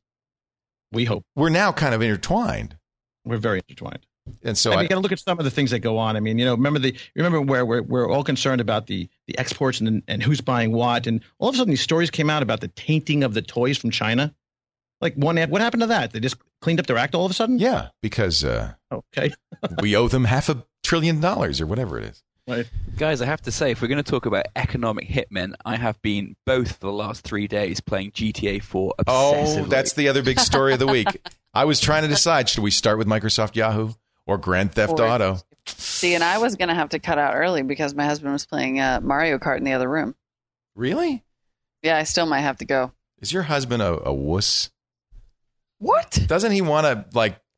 we hope. we're now kind of intertwined, We're very intertwined. and so I mean, I, you got to look at some of the things that go on. I mean, you know, remember the remember where we're we're all concerned about the the exports and and who's buying what, and all of a sudden these stories came out about the tainting of the toys from China. Like one, what happened to that? They just cleaned up their act all of a sudden. yeah, because uh, Okay. we owe them half a trillion dollars or whatever it is. Right. Guys, I have to say, if we're going to talk about economic hitmen, I have been both for the last three days playing G T A four obsessively. Oh, that's the other big story of the week. I was trying to decide, should we start with Microsoft Yahoo or Grand Theft Or- Auto? See, and I was going to have to cut out early because my husband was playing uh, Mario Kart in the other room. Really? Yeah, I still might have to go. Is your husband a, a wuss? What? Doesn't he want to like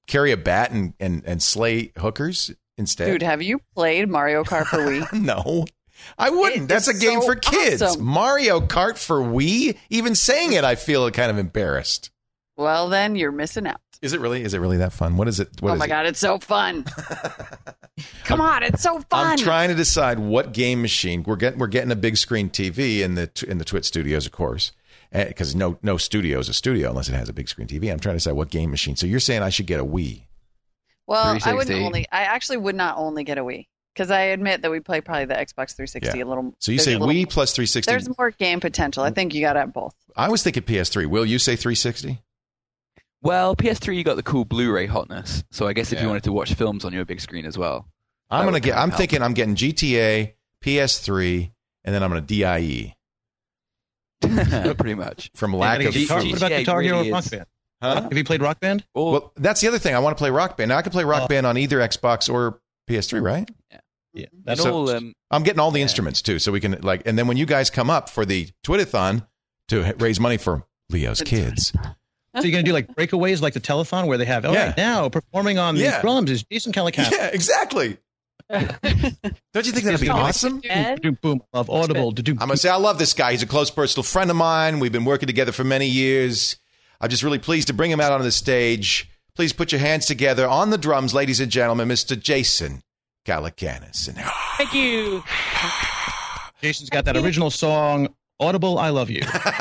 carry a bat and, and, and slay hookers instead? Dude, have you played Mario Kart for Wii? No, I wouldn't. It That's a is game so for kids. awesome. Mario Kart for Wii? Even saying it, I feel kind of embarrassed. Well, then you're missing out. Is it really? Is it really that fun? What is it? What oh is my it? God, it's so fun. Come on, it's so fun. I'm trying to decide what game machine. We're getting we're getting a big screen T V in the in the Twit studios, of course, because no no studio is a studio unless it has a big screen T V. I'm trying to decide what game machine. So you're saying I should get a Wii? Well, I wouldn't three sixty. only. I actually would not only get a Wii because I admit that we play probably the Xbox three sixty Yeah. a little. So you there's say a little- Wii plus three sixty? There's more game potential. I think you got to have both. I was thinking P S three. Will you say three sixty? Well, P S three, you got the cool Blu-ray hotness. So I guess if Yeah. you wanted to watch films on your big screen as well. I'm That gonna would get. kinda I'm help. thinking I'm getting G T A, P S three, and then I'm gonna D I E Pretty much. from lack Yeah, of guitar, food. what about G T A Guitar Hero really or Rock is- Band? Huh? Have you played Rock Band? Or, Well, that's the other thing. I want to play Rock Band. Now I can play Rock Oh. Band on either Xbox or P S three, right? Yeah, and that's all, um, I'm getting all the Yeah. instruments too, so we can like. And then when you guys come up for the Twitathon to h- raise money for Leo's kids, So you're gonna do like breakaways, like the telethon, where they have all Yeah. right now performing on Yeah. the drums is Jason Calicano. yeah, exactly. Don't you think that'd be awesome? Boom, boom, love Audible. Do, do, I'm gonna say I love this guy. He's a close personal friend of mine. We've been working together for many years. I'm just really pleased to bring him out on the stage. Please put your hands together on the drums, ladies and gentlemen, Mister Jason Calacanis. And Thank you. Jason's got that original song, Audible, I Love You.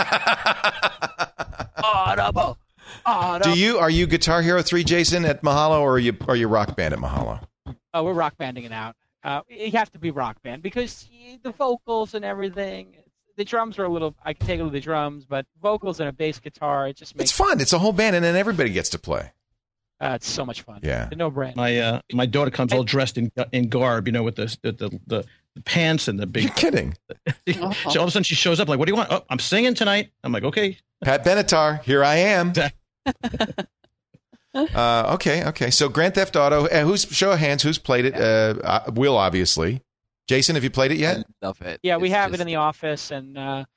Audible. Audible. do you are you Guitar Hero three, Jason, at Mahalo, or are you are you Rock Band at Mahalo? Oh, we're rock banding it out. Uh, you have to be rock band because y- the vocals and everything. The drums are a little. I can take it with the drums, but vocals and a bass guitar, it just makes It's fun. It's a whole band, and then everybody gets to play. uh, it's so much fun. Yeah. no brand. My uh, my daughter comes all dressed in in garb, you know, with the the the, the pants and the big. You're kidding. So all of a sudden she shows up like, "What do you want?" Oh, I'm singing tonight. I'm like, "Okay." Pat Benatar, here I am. uh, okay, okay. So Grand Theft Auto. Uh, who's show of hands? Who's played it? Uh, uh, Will, obviously. Jason, have you played it yet? I love it. Yeah, we It's have just- it in the office, and uh,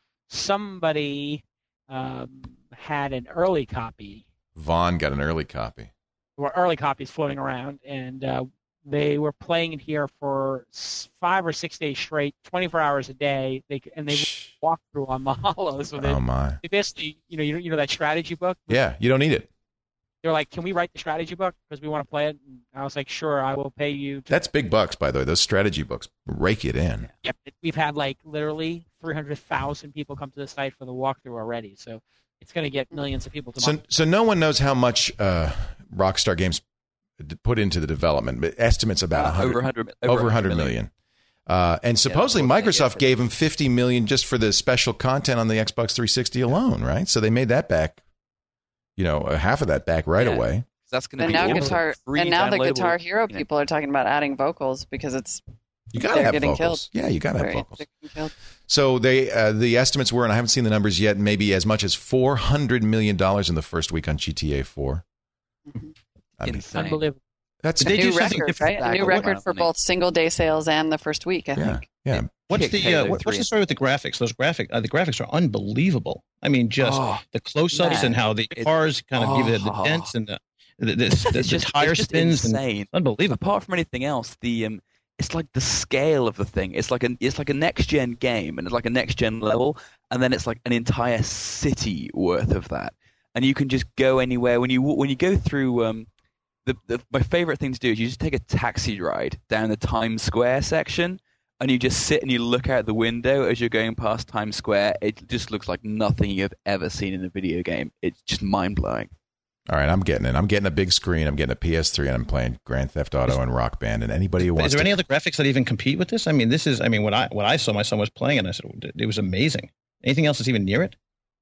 somebody um, had an early copy, Vaughn got an early copy. or early copies floating around, and uh, they were playing it here for s- five or six days straight, twenty-four hours a day. They c- and they Shh. walked through on Mahalo, so they, Oh my. they basically, you know, you know, you know that strategy book. Yeah, you don't need it. They're like, "Can we write the strategy book because we want to play it?" And I was like, "Sure, I will pay you." To... That's big bucks, by the way. Those strategy books rake it in. Yep, we've had like literally three hundred thousand people come to the site for the walkthrough already, so it's going to get millions of people to. So, so no one knows how much uh, Rockstar Games d- put into the development, but estimates about Uh, one hundred, over one hundred, over one hundred million. Uh, and supposedly that's what they Microsoft get. gave them fifty million just for the special content on the Xbox three sixty alone, right? So they made that back, you know, uh, half of that back right Yeah. away. That's going to And be now awesome. guitar, Free and now the downloadable, Guitar Hero you know. people are talking about adding vocals because it's You gotta They're have getting vocals. Yeah, you gotta have very vocals. getting killed. So they uh, the estimates were, and I haven't seen the numbers yet, maybe as much as four hundred million dollars in the first week on G T A four. Mhm. I mean, Insane. Unbelievable. that's Did they New do something record, different? right? A new What- record for money. both single day sales and the first week. I yeah, think. yeah. What's Kick the Halo uh, what, three what's the story with the graphics? Those graphic uh, the graphics are unbelievable. I mean, just Oh, the close-ups man. and how the It- cars kind of give it the oh. dents and the the, the, the, it's the just, tire it's just spins and insane. unbelievable. Apart from anything else, the um, it's like the scale of the thing. It's like an it's like a next gen game, and it's like a next gen level, and then it's like an entire city worth of that. And you can just go anywhere when you when you go through. Um, the, the my favorite thing to do is you just take a taxi ride down the Times Square section, and you just sit and you look out the window as you're going past Times Square. It just looks like nothing you've ever seen in a video game. It's just mind blowing. All right, I'm getting it. I'm getting a big screen. I'm getting a P S three, and I'm playing Grand Theft Auto and Rock Band. And anybody who But wants is there to, any other graphics that even compete with this? I mean, this is. I mean, when I when I saw my son was playing, and I said it was amazing. Anything else that's even near it?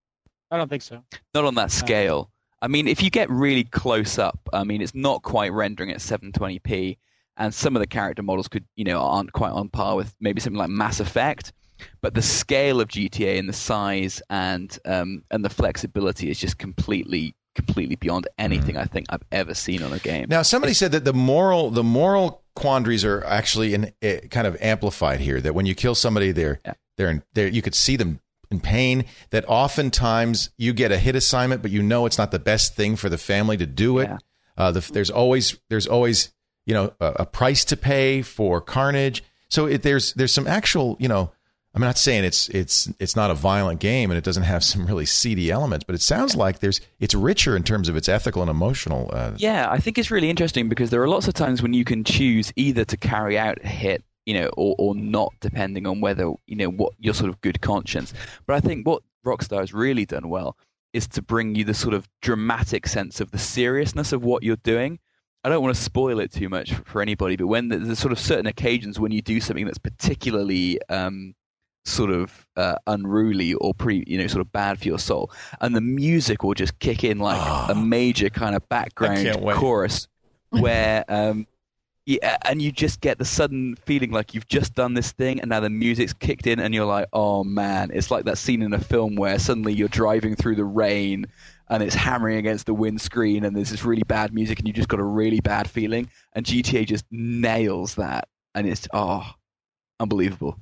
I don't think so. Not on that scale. I mean, if you get really close up, I mean, it's not quite rendering at seven twenty p, and some of the character models could, you know, aren't quite on par with maybe something like Mass Effect. But the scale of G T A and the size and um, and the flexibility is just completely, completely beyond anything I think I've ever seen on a game. now somebody said that the moral the moral quandaries are actually in, uh, kind of amplified here. That when you kill somebody, they're Yeah. they're in, they're you could see them in pain. That oftentimes you get a hit assignment, but you know it's not the best thing for the family to do it. Yeah. Uh, the, there's always there's always you know a, a price to pay for Carnage. So it, there's there's some actual you know. I'm not saying it's it's it's not a violent game and it doesn't have some really seedy elements, but it sounds like there's it's richer in terms of its ethical and emotional. Uh, yeah, I think it's really interesting because there are lots of times when you can choose either to carry out a hit, you know, or, or not, depending on whether you know what your sort of good conscience. But I think what Rockstar has really done well is to bring you the sort of dramatic sense of the seriousness of what you're doing. I don't want to spoil it too much for, for anybody, but when there's sort of certain occasions when you do something that's particularly um, sort of uh, unruly or pretty, you know, sort of bad for your soul, and the music will just kick in like oh, a major kind of background chorus where um yeah, and you just get the sudden feeling like you've just done this thing and now the music's kicked in and you're like, oh man, it's like that scene in a film where suddenly you're driving through the rain and it's hammering against the windscreen and there's this really bad music and you just got a really bad feeling, and G T A just nails that, and it's oh unbelievable.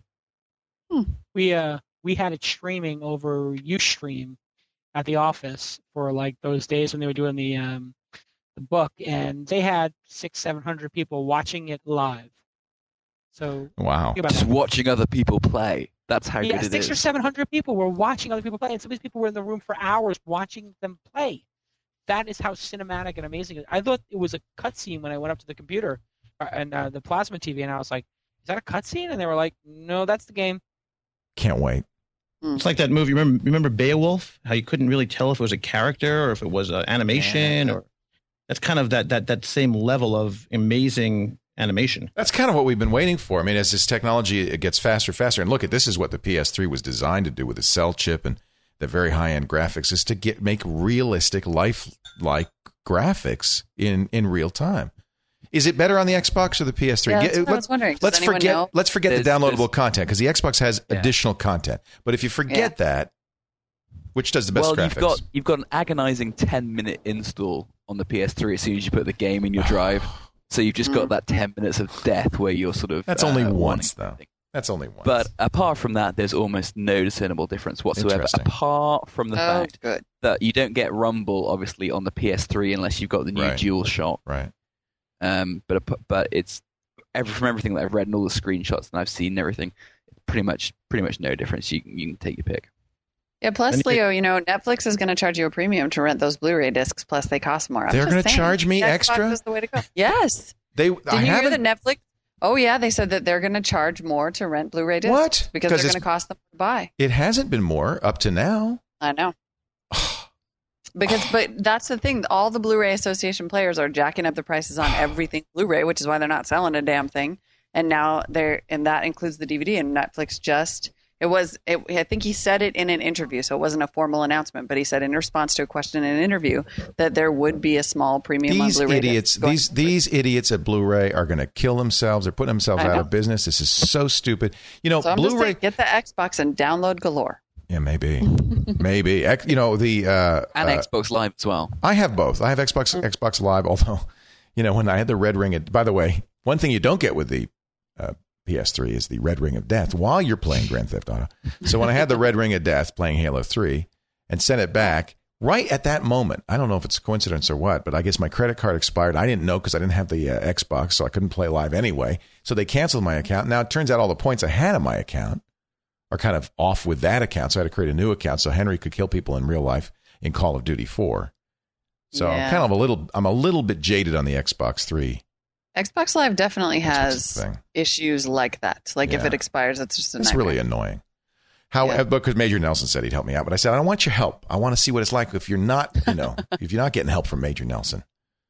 We uh we had it streaming over Ustream at the office for like those days when they were doing the um the book, and they had six seven hundred people watching it live. So wow, just that. watching other people play. That's how yeah, good it six is. or seven hundred people were watching other people play, and some of these people were in the room for hours watching them play. That is how cinematic and amazing it is. I thought it was a cutscene when I went up to the computer and uh, the plasma T V, and I was like, "Is that a cutscene?" And they were like, "No, that's the game." Can't wait. It's like that movie. Remember, remember Beowulf? How you couldn't really tell if it was a character or if it was uh, animation, yeah. or that's kind of that that that same level of amazing animation. That's kind of what we've been waiting for. I mean, as this technology it gets faster, faster, and look at this is what the P S three was designed to do with the cell chip and the very high end graphics is to get make realistic, lifelike graphics in in real time. Is it better on the Xbox or the P S three? Yeah, that's what I was wondering. Does let's anyone forget. know? Let's forget There's- the downloadable there's- content because the Xbox has Yeah. additional content. But if you forget Yeah. that, which does the best well, graphics? you've got you've got an agonizing ten minute install on the P S three as soon as you put the game in your drive. So you've just got that ten minutes of death where you're sort of That's uh, only wanting once, though. something. That's only once. But apart from that, there's almost no discernible difference whatsoever. Interesting. Apart from the Oh, fact good. that you don't get Rumble, obviously, on the P S three unless you've got the new Right. DualShock. right. Um, but but it's every, from everything that I've read and all the screenshots and I've seen and everything, pretty much pretty much no difference. You can, you can take your pick. Yeah, plus, And it- Leo, you know, Netflix is going to charge you a premium to rent those Blu-ray discs, plus they cost more. I'm They're just gonna saying, charge me Xbox extra? is the way to go. Yes. They. Did I you hear haven't. that Netflix? Oh, yeah, they said that they're going to charge more to rent Blu-ray discs. What? Because 'Cause they're it's- going to cost them to buy. It hasn't been more up to now. I know. Because, but that's the thing. All the Blu-ray Association players are jacking up the prices on everything Blu-ray, which is why they're not selling a damn thing. And now they're, and that includes the D V D. And Netflix just, it was, it, I think he said it in an interview, so it wasn't a formal announcement. But he said in response to a question in an interview that there would be a small premium These on Blu-ray. idiots, discs going these forward. these idiots at Blu-ray are going to kill themselves. They're putting themselves I out know. of business. This is so stupid. You know, So I'm just Blu-ray. saying, get the Xbox and download galore. Yeah, maybe, maybe. Ex- You know the uh, And uh, Xbox Live as well. I have both. I have Xbox Xbox Live. Although, you know, when I had the red ring. By the way, one thing you don't get with the uh, P S three is the red ring of death while you're playing Grand Theft Auto. So when I had the red ring of death playing Halo three and sent it back, right at that moment, I don't know if it's a coincidence or what, but I guess my credit card expired. I didn't know because I didn't have the uh, Xbox, so I couldn't play live anyway. So they canceled my account. Now it turns out all the points I had on my account are kind of off with that account. So I had to create a new account so Henry could kill people in real life in Call of Duty four. So I'm Yeah. kind of a little, I'm a little bit jaded on the Xbox three. Xbox Live definitely That's has the thing. issues like that. Like if Yeah. it expires, it's just a It's nightmare. really annoying. How, Yeah. because Major Nelson said he'd help me out, but I said, I don't want your help. I want to see what it's like if you're not, you know, if you're not getting help from Major Nelson.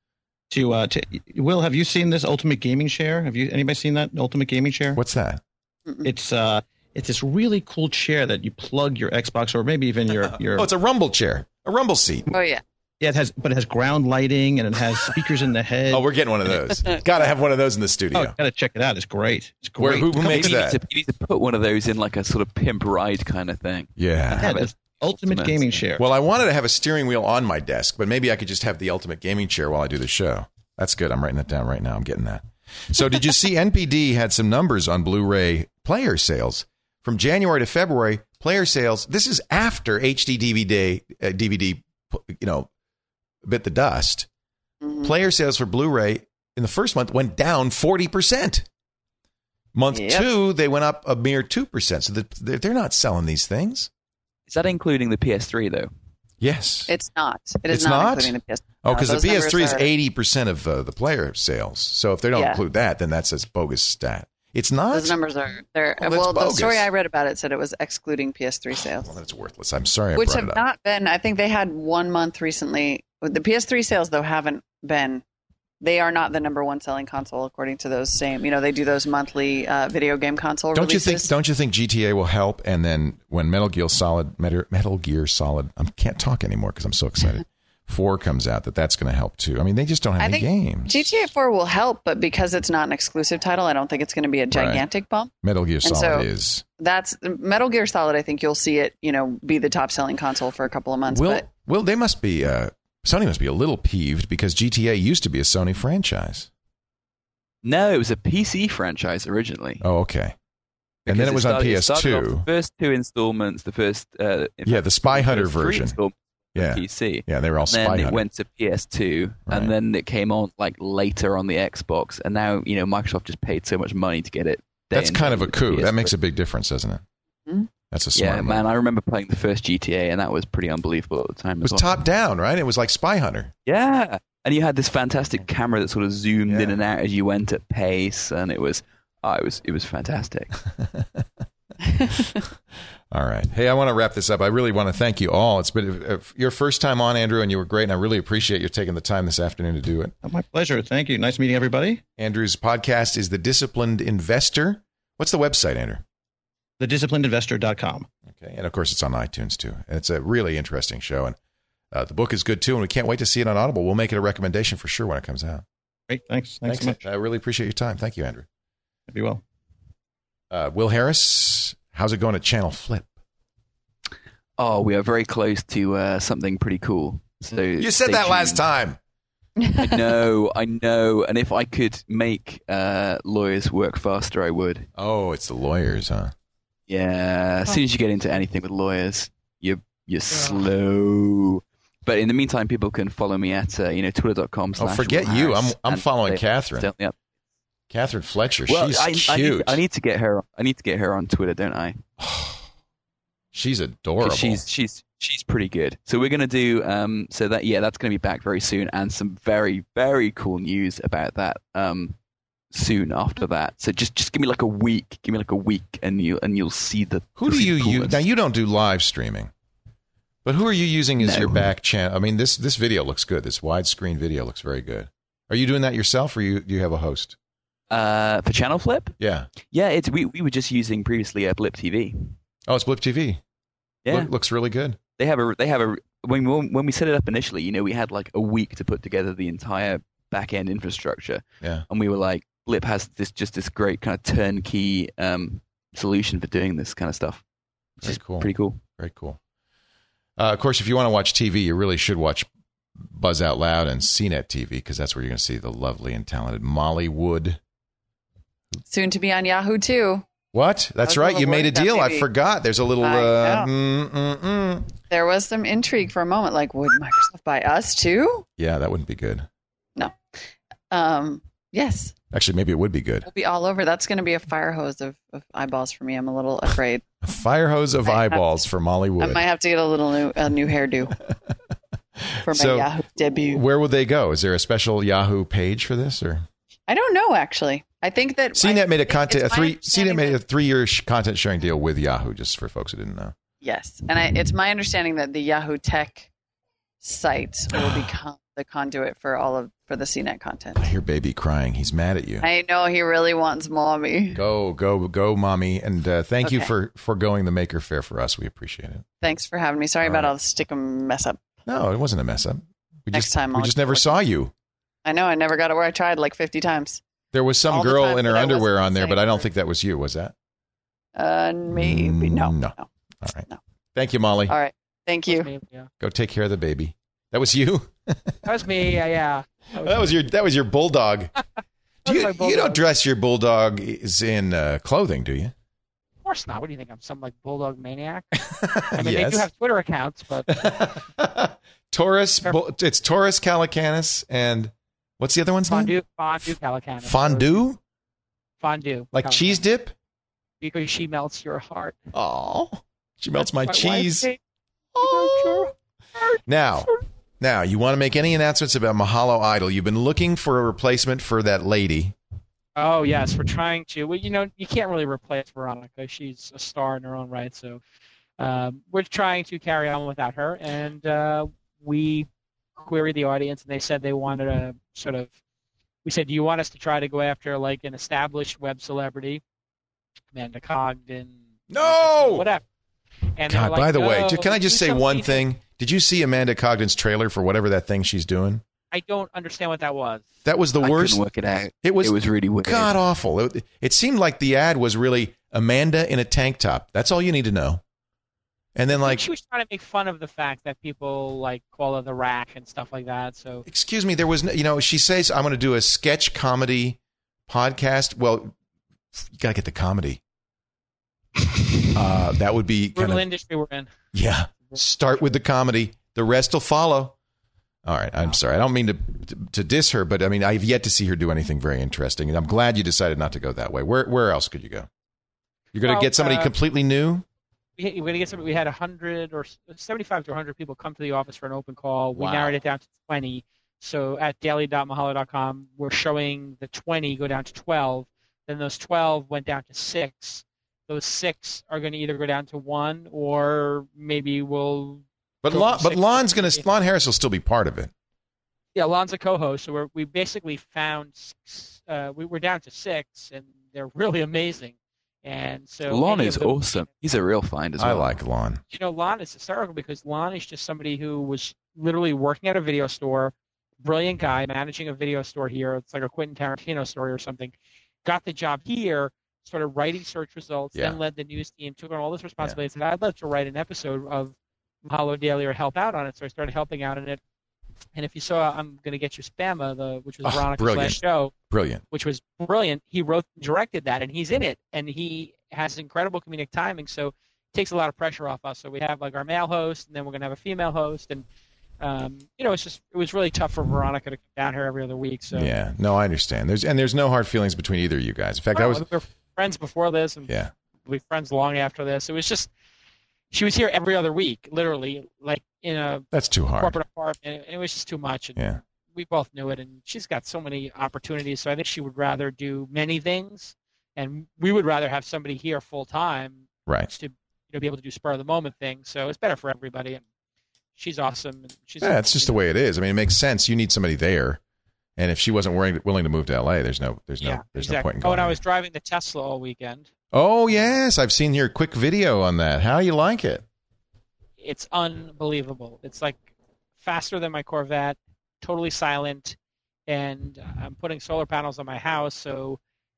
To, uh, to Will, have you seen this Ultimate Gaming Chair? Have you anybody seen that Ultimate Gaming Chair? What's that? It's uh, it's this really cool chair that you plug your Xbox or maybe even your your. Oh, it's a rumble chair, a rumble seat. Oh yeah. Yeah, it has, but it has ground lighting and it has speakers in the head. Oh, we're getting one of those. Got to have one of those in the Oh, studio. you gotta check it out. It's great. It's Where- great. who- who The makes company- You need, that? to, you need to put one of those in like a sort of pimp ride kind of thing. Yeah. Yeah, it's Ultimate Ultimate. Gaming Chair. Well, I wanted to have a steering wheel on my desk, but maybe I could just have the Ultimate Gaming Chair while I do the show. That's good. I'm writing that down right now. I'm getting that. So did you see N P D had some numbers on Blu-ray player sales from January to February? Player sales. This is after H D D V D, uh, D V D, you know, bit the dust. Mhm. Player sales for Blu-ray in the first month went down forty percent. Month Yep. two, they went up a mere two percent. So they're they're not selling these things. Is that including the P S three though? Yes. It's not. It is It's not, not? including the P S three. Oh, No, because the those P S three is numbers are- eighty percent of uh, the player sales. So if they don't Yeah. include that, then that's a bogus stat. It's not? Those numbers are there. Oh, that's well, the bogus. story I read about it said it was excluding P S three sales, Well, that's worthless. I'm sorry I which brought have it up. not been. I think they had one month recently. The P S three sales though haven't been. They are not the number one selling console according to those same. You know, they do those monthly uh, video game console Don't you releases. think? Don't you think G T A will help? And then when Metal Gear Solid, Metal, Metal Gear Solid, I can't talk anymore because I'm so excited. Four comes out, that that's going to help too. I mean, they just don't have I any think games. G T A four will help, but because it's not an exclusive title, I don't think it's going to be a gigantic bump. Metal Gear Solid so- is. That's Metal Gear Solid. I think you'll see it, you know, be the top selling console for a couple of months. Will but Will they must be? Uh, Sony must be a little peeved because G T A used to be a Sony franchise. No, it was a P C franchise originally. Oh, okay. And Because then it was on started- P it S started off two. The first two installments, the first uh, in Yeah, fact, the Spy the Hunter first three version. installments were Yeah, P C. yeah, they were all And Spy then Hunter. it went to P S two, Right. and then it came on like later on the Xbox, and now you know Microsoft just paid so much money to get it. day That's and kind day of a with the coup. P S That makes three. a big difference, doesn't it? Hmm? That's a smart Yeah, move. man, I remember playing the first G T A, and that was pretty unbelievable at the time. It was as well. top down, right? It was like Spy Hunter. Yeah, and you had this fantastic camera that sort of zoomed Yeah. in and out as you went at pace, and it was, oh, it was, it was fantastic. All right. Hey, I want to wrap this up. I really want to thank you all. It's been uh, your first time on, Andrew, and you were great, and I really appreciate you taking the time this afternoon to do it. Oh, my pleasure. Thank you. Nice meeting everybody. Andrew's podcast is The Disciplined Investor. What's the website, Andrew? the disciplined investor dot com. Okay. And, of course, it's on iTunes, too. And it's a really interesting show, and uh, the book is good, too, and we can't wait to see it on Audible. We'll make it a recommendation for sure when it comes out. Great. Thanks. Thanks, so much. I really appreciate your time. Thank you, Andrew. Be well. Uh, Will Harris, how's it going at Channel Flip? Oh, we are very close to uh, something pretty cool. So You said stay that last tuned. time. I know, I know. And if I could make uh, lawyers work faster, I would. Oh, it's the lawyers, huh? Yeah. As soon as you get into anything with lawyers, you're you're slow. But in the meantime, people can follow me at uh, you know twitter dot com. Oh, forget you. I'm I'm following Catherine. Yep. Catherine Fletcher. Well, She's I, I, need, cute. I need to get her. I need to get her on Twitter, don't I? She's 'Cause adorable. She's she's she's pretty good. So we're gonna do um. So that yeah, that's gonna be back very soon, and some very very cool news about that um soon after that. So just just give me like a week. Give me like a week, and you and you'll see the. Who you'll do see you the use? coolness. Now, you don't do live streaming, but who are you using as No. your back channel? I mean, this this video looks good. This widescreen video looks very good. Are you doing that yourself, or you do you have a host? Uh, for Channel Flip? Yeah. Yeah, it's we we were just using previously uh, Blip T V. Oh, it's Blip T V. Yeah, Look, looks really good. they have a they have a when we- when we set it up initially, you know, we had like a week to put together the entire back end infrastructure. Yeah. And we were like, Blip has this just this great kind of turnkey um, solution for doing this kind of stuff. Which Very is cool. Pretty cool. Very cool. Uh, of course, if you want to watch T V, you really should watch Buzz Out Loud and C net T V because that's where you're going to see the lovely and talented Molly Wood. Soon to be on Yahoo too. What? That's was right. a You little made a worried that deal. I maybe- forgot. There's a little. I Uh, know. mm, mm, mm. There was some intrigue for a moment. Like, would Microsoft buy us too? Yeah, that wouldn't be good. Um, yes, Actually, maybe it would be good. we'll be all over. That's going to be a fire hose of, of eyeballs for me. I'm a little afraid. A fire hose of I have- eyeballs for Molly I Wood. might have to get a little new a new hairdo for my So- Yahoo debut. Where would they go? Is there a special Yahoo page for this, or I don't know actually. I think that C net I made a think content a it's my three C net understanding made a that- three year sh- content sharing deal with Yahoo, just for folks who didn't know. Yes, and I, it's my understanding that the Yahoo Tech site will become the conduit for all of for the C net content. I hear baby crying. He's mad at you. I know he really wants mommy. Go, go, go, mommy! And uh, thank you Okay. for foregoing the Maker Fair for us. We appreciate it. Thanks for having me. Sorry All about right. all the stickum mess up. No, it wasn't a mess up. We Next just time we I'll just get never working. saw you. I know I never got it where I tried like fifty times. There was some All the girl times in her that I wasn't underwear on there, but I don't saying think that was you. Was that? Uh, maybe no. No. no. All right. No. Thank you, Molly. All right. Thank That you. was me, yeah. Go take care of the baby. That was you. That was me. Yeah, yeah. That was your. That was your bulldog. Do was you, my you don't bulldog. dress your bulldog is in uh, clothing, do you? Of course not. What do you think? I'm some like bulldog maniac? I mean, Yes. they do have Twitter accounts, but Taurus. It's Taurus Calacanis and what's the other one's Fondue, name? Fondue Calacanis. Fondue? Fondue. Like Calacanis. cheese dip? Because she melts your heart. Oh, she melts That's my, my cheese. wife. Oh. Now, now, you want to make any announcements about Mahalo Idol? You've been looking for a replacement for that lady. Oh, yes, we're trying to. Well, you know, you can't really replace Veronica. She's a star in her own right. So um, we're trying to carry on without her. And uh, we queried the audience, and they said they wanted a sort of, we said, do you want us to try to go after like an established web celebrity? Amanda Cogden. No! Whatever. And God, like, by the no, way, can I just do say one something- thing? Did you see Amanda Cogden's trailer for whatever that thing she's doing? I don't understand what that was. That was the I worst. couldn't work it out. It was, It was really weird. god awful. It, it seemed like the ad was really Amanda in a tank top. That's all you need to know. And then, like, She was trying to make fun of the fact that people like call her the rack and stuff like that. So excuse me, there was, no, you know, she says, I'm going to do a sketch comedy podcast. Well, you got to get the comedy. Uh, that would be kind brutal of, industry we're in. yeah, start with the comedy. The rest will follow. All right, I'm sorry. I don't mean to, to to diss her, but I mean, I've yet to see her do anything very interesting, and I'm glad you decided not to go that way. Where where else could you go? You're going to Well, get somebody uh, completely new? We, we're going to get some. We had one hundred or seventy-five to one hundred people come to the office for an open call. We Wow. narrowed it down to twenty. So at daily dot mahalo dot com, we're showing the twenty go down to twelve. Then those twelve went down to six. Those six are going to either go down to one, or maybe we'll. But go Lon, from but six Lon's to going to Lon Harris will still be part of it. Yeah, Lon's a co-host, so we're, we basically found six, uh, we were down to six, and they're really amazing. And so Lon any is of them- awesome. He's a real find as I well. like Lon. You know, Lon is hysterical because Lon is just somebody who was literally working at a video store, brilliant guy, managing a video store here. It's like a Quentin Tarantino story or something. Got the job here, started writing search results, Yeah. then led the news team, took on all this responsibility, said, I'd love to write an episode of Mahalo Daily or help out on it. So I started helping out in it. And if you saw I'm Going to Get You Spamma, the, which was Oh, Veronica's brilliant. last show, Brilliant. which was brilliant. He wrote, directed that, and he's in it, and he has incredible comedic timing. So it takes a lot of pressure off us. So we have like our male host, and then we're gonna have a female host, and um, you know, it's just it was really tough for Veronica to come down here every other week. So Yeah. No, I understand. There's and there's no hard feelings between either of you guys. In fact, I Oh, was we were friends before this, and yeah. we were friends long after this. It was just she was here every other week, literally, like in a That's too hard. corporate apartment, and it was just too much. And Yeah. we both knew it, and she's got so many opportunities. So I think she would rather do many things, and we would rather have somebody here full time Right. to you know be able to do spur of the moment things. So it's better for everybody, and she's awesome. And she's Yeah, it's just the way it is. I mean, it makes sense. You need somebody there, and if she wasn't willing willing to move to L A, there's no there's no yeah, there's exactly. no point in Oh, going. and I there. was driving the Tesla all weekend. Oh yes, I've seen your quick video on that. How you like it? It's unbelievable. It's like faster than my Corvette, totally silent, and I'm putting solar panels on my house, so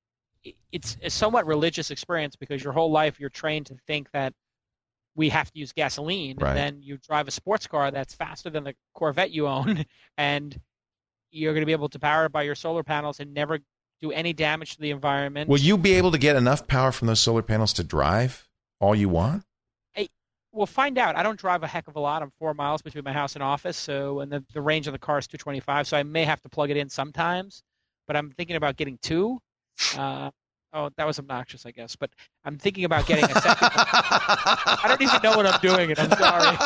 it's a somewhat religious experience because your whole life you're trained to think that we have to use gasoline. Right. And then you drive a sports car that's faster than the Corvette you own, and you're going to be able to power it by your solar panels and never do any damage to the environment. Will you be able to get enough power from those solar panels to drive all you want? We'll find out. I don't drive a heck of a lot. I'm four miles between my house and office, so and the, the range of the car is two twenty-five, so I may have to plug it in sometimes. But I'm thinking about getting two. Uh, oh, that was obnoxious, I guess. But I'm thinking about getting a second. I don't even know what I'm doing, and I'm sorry.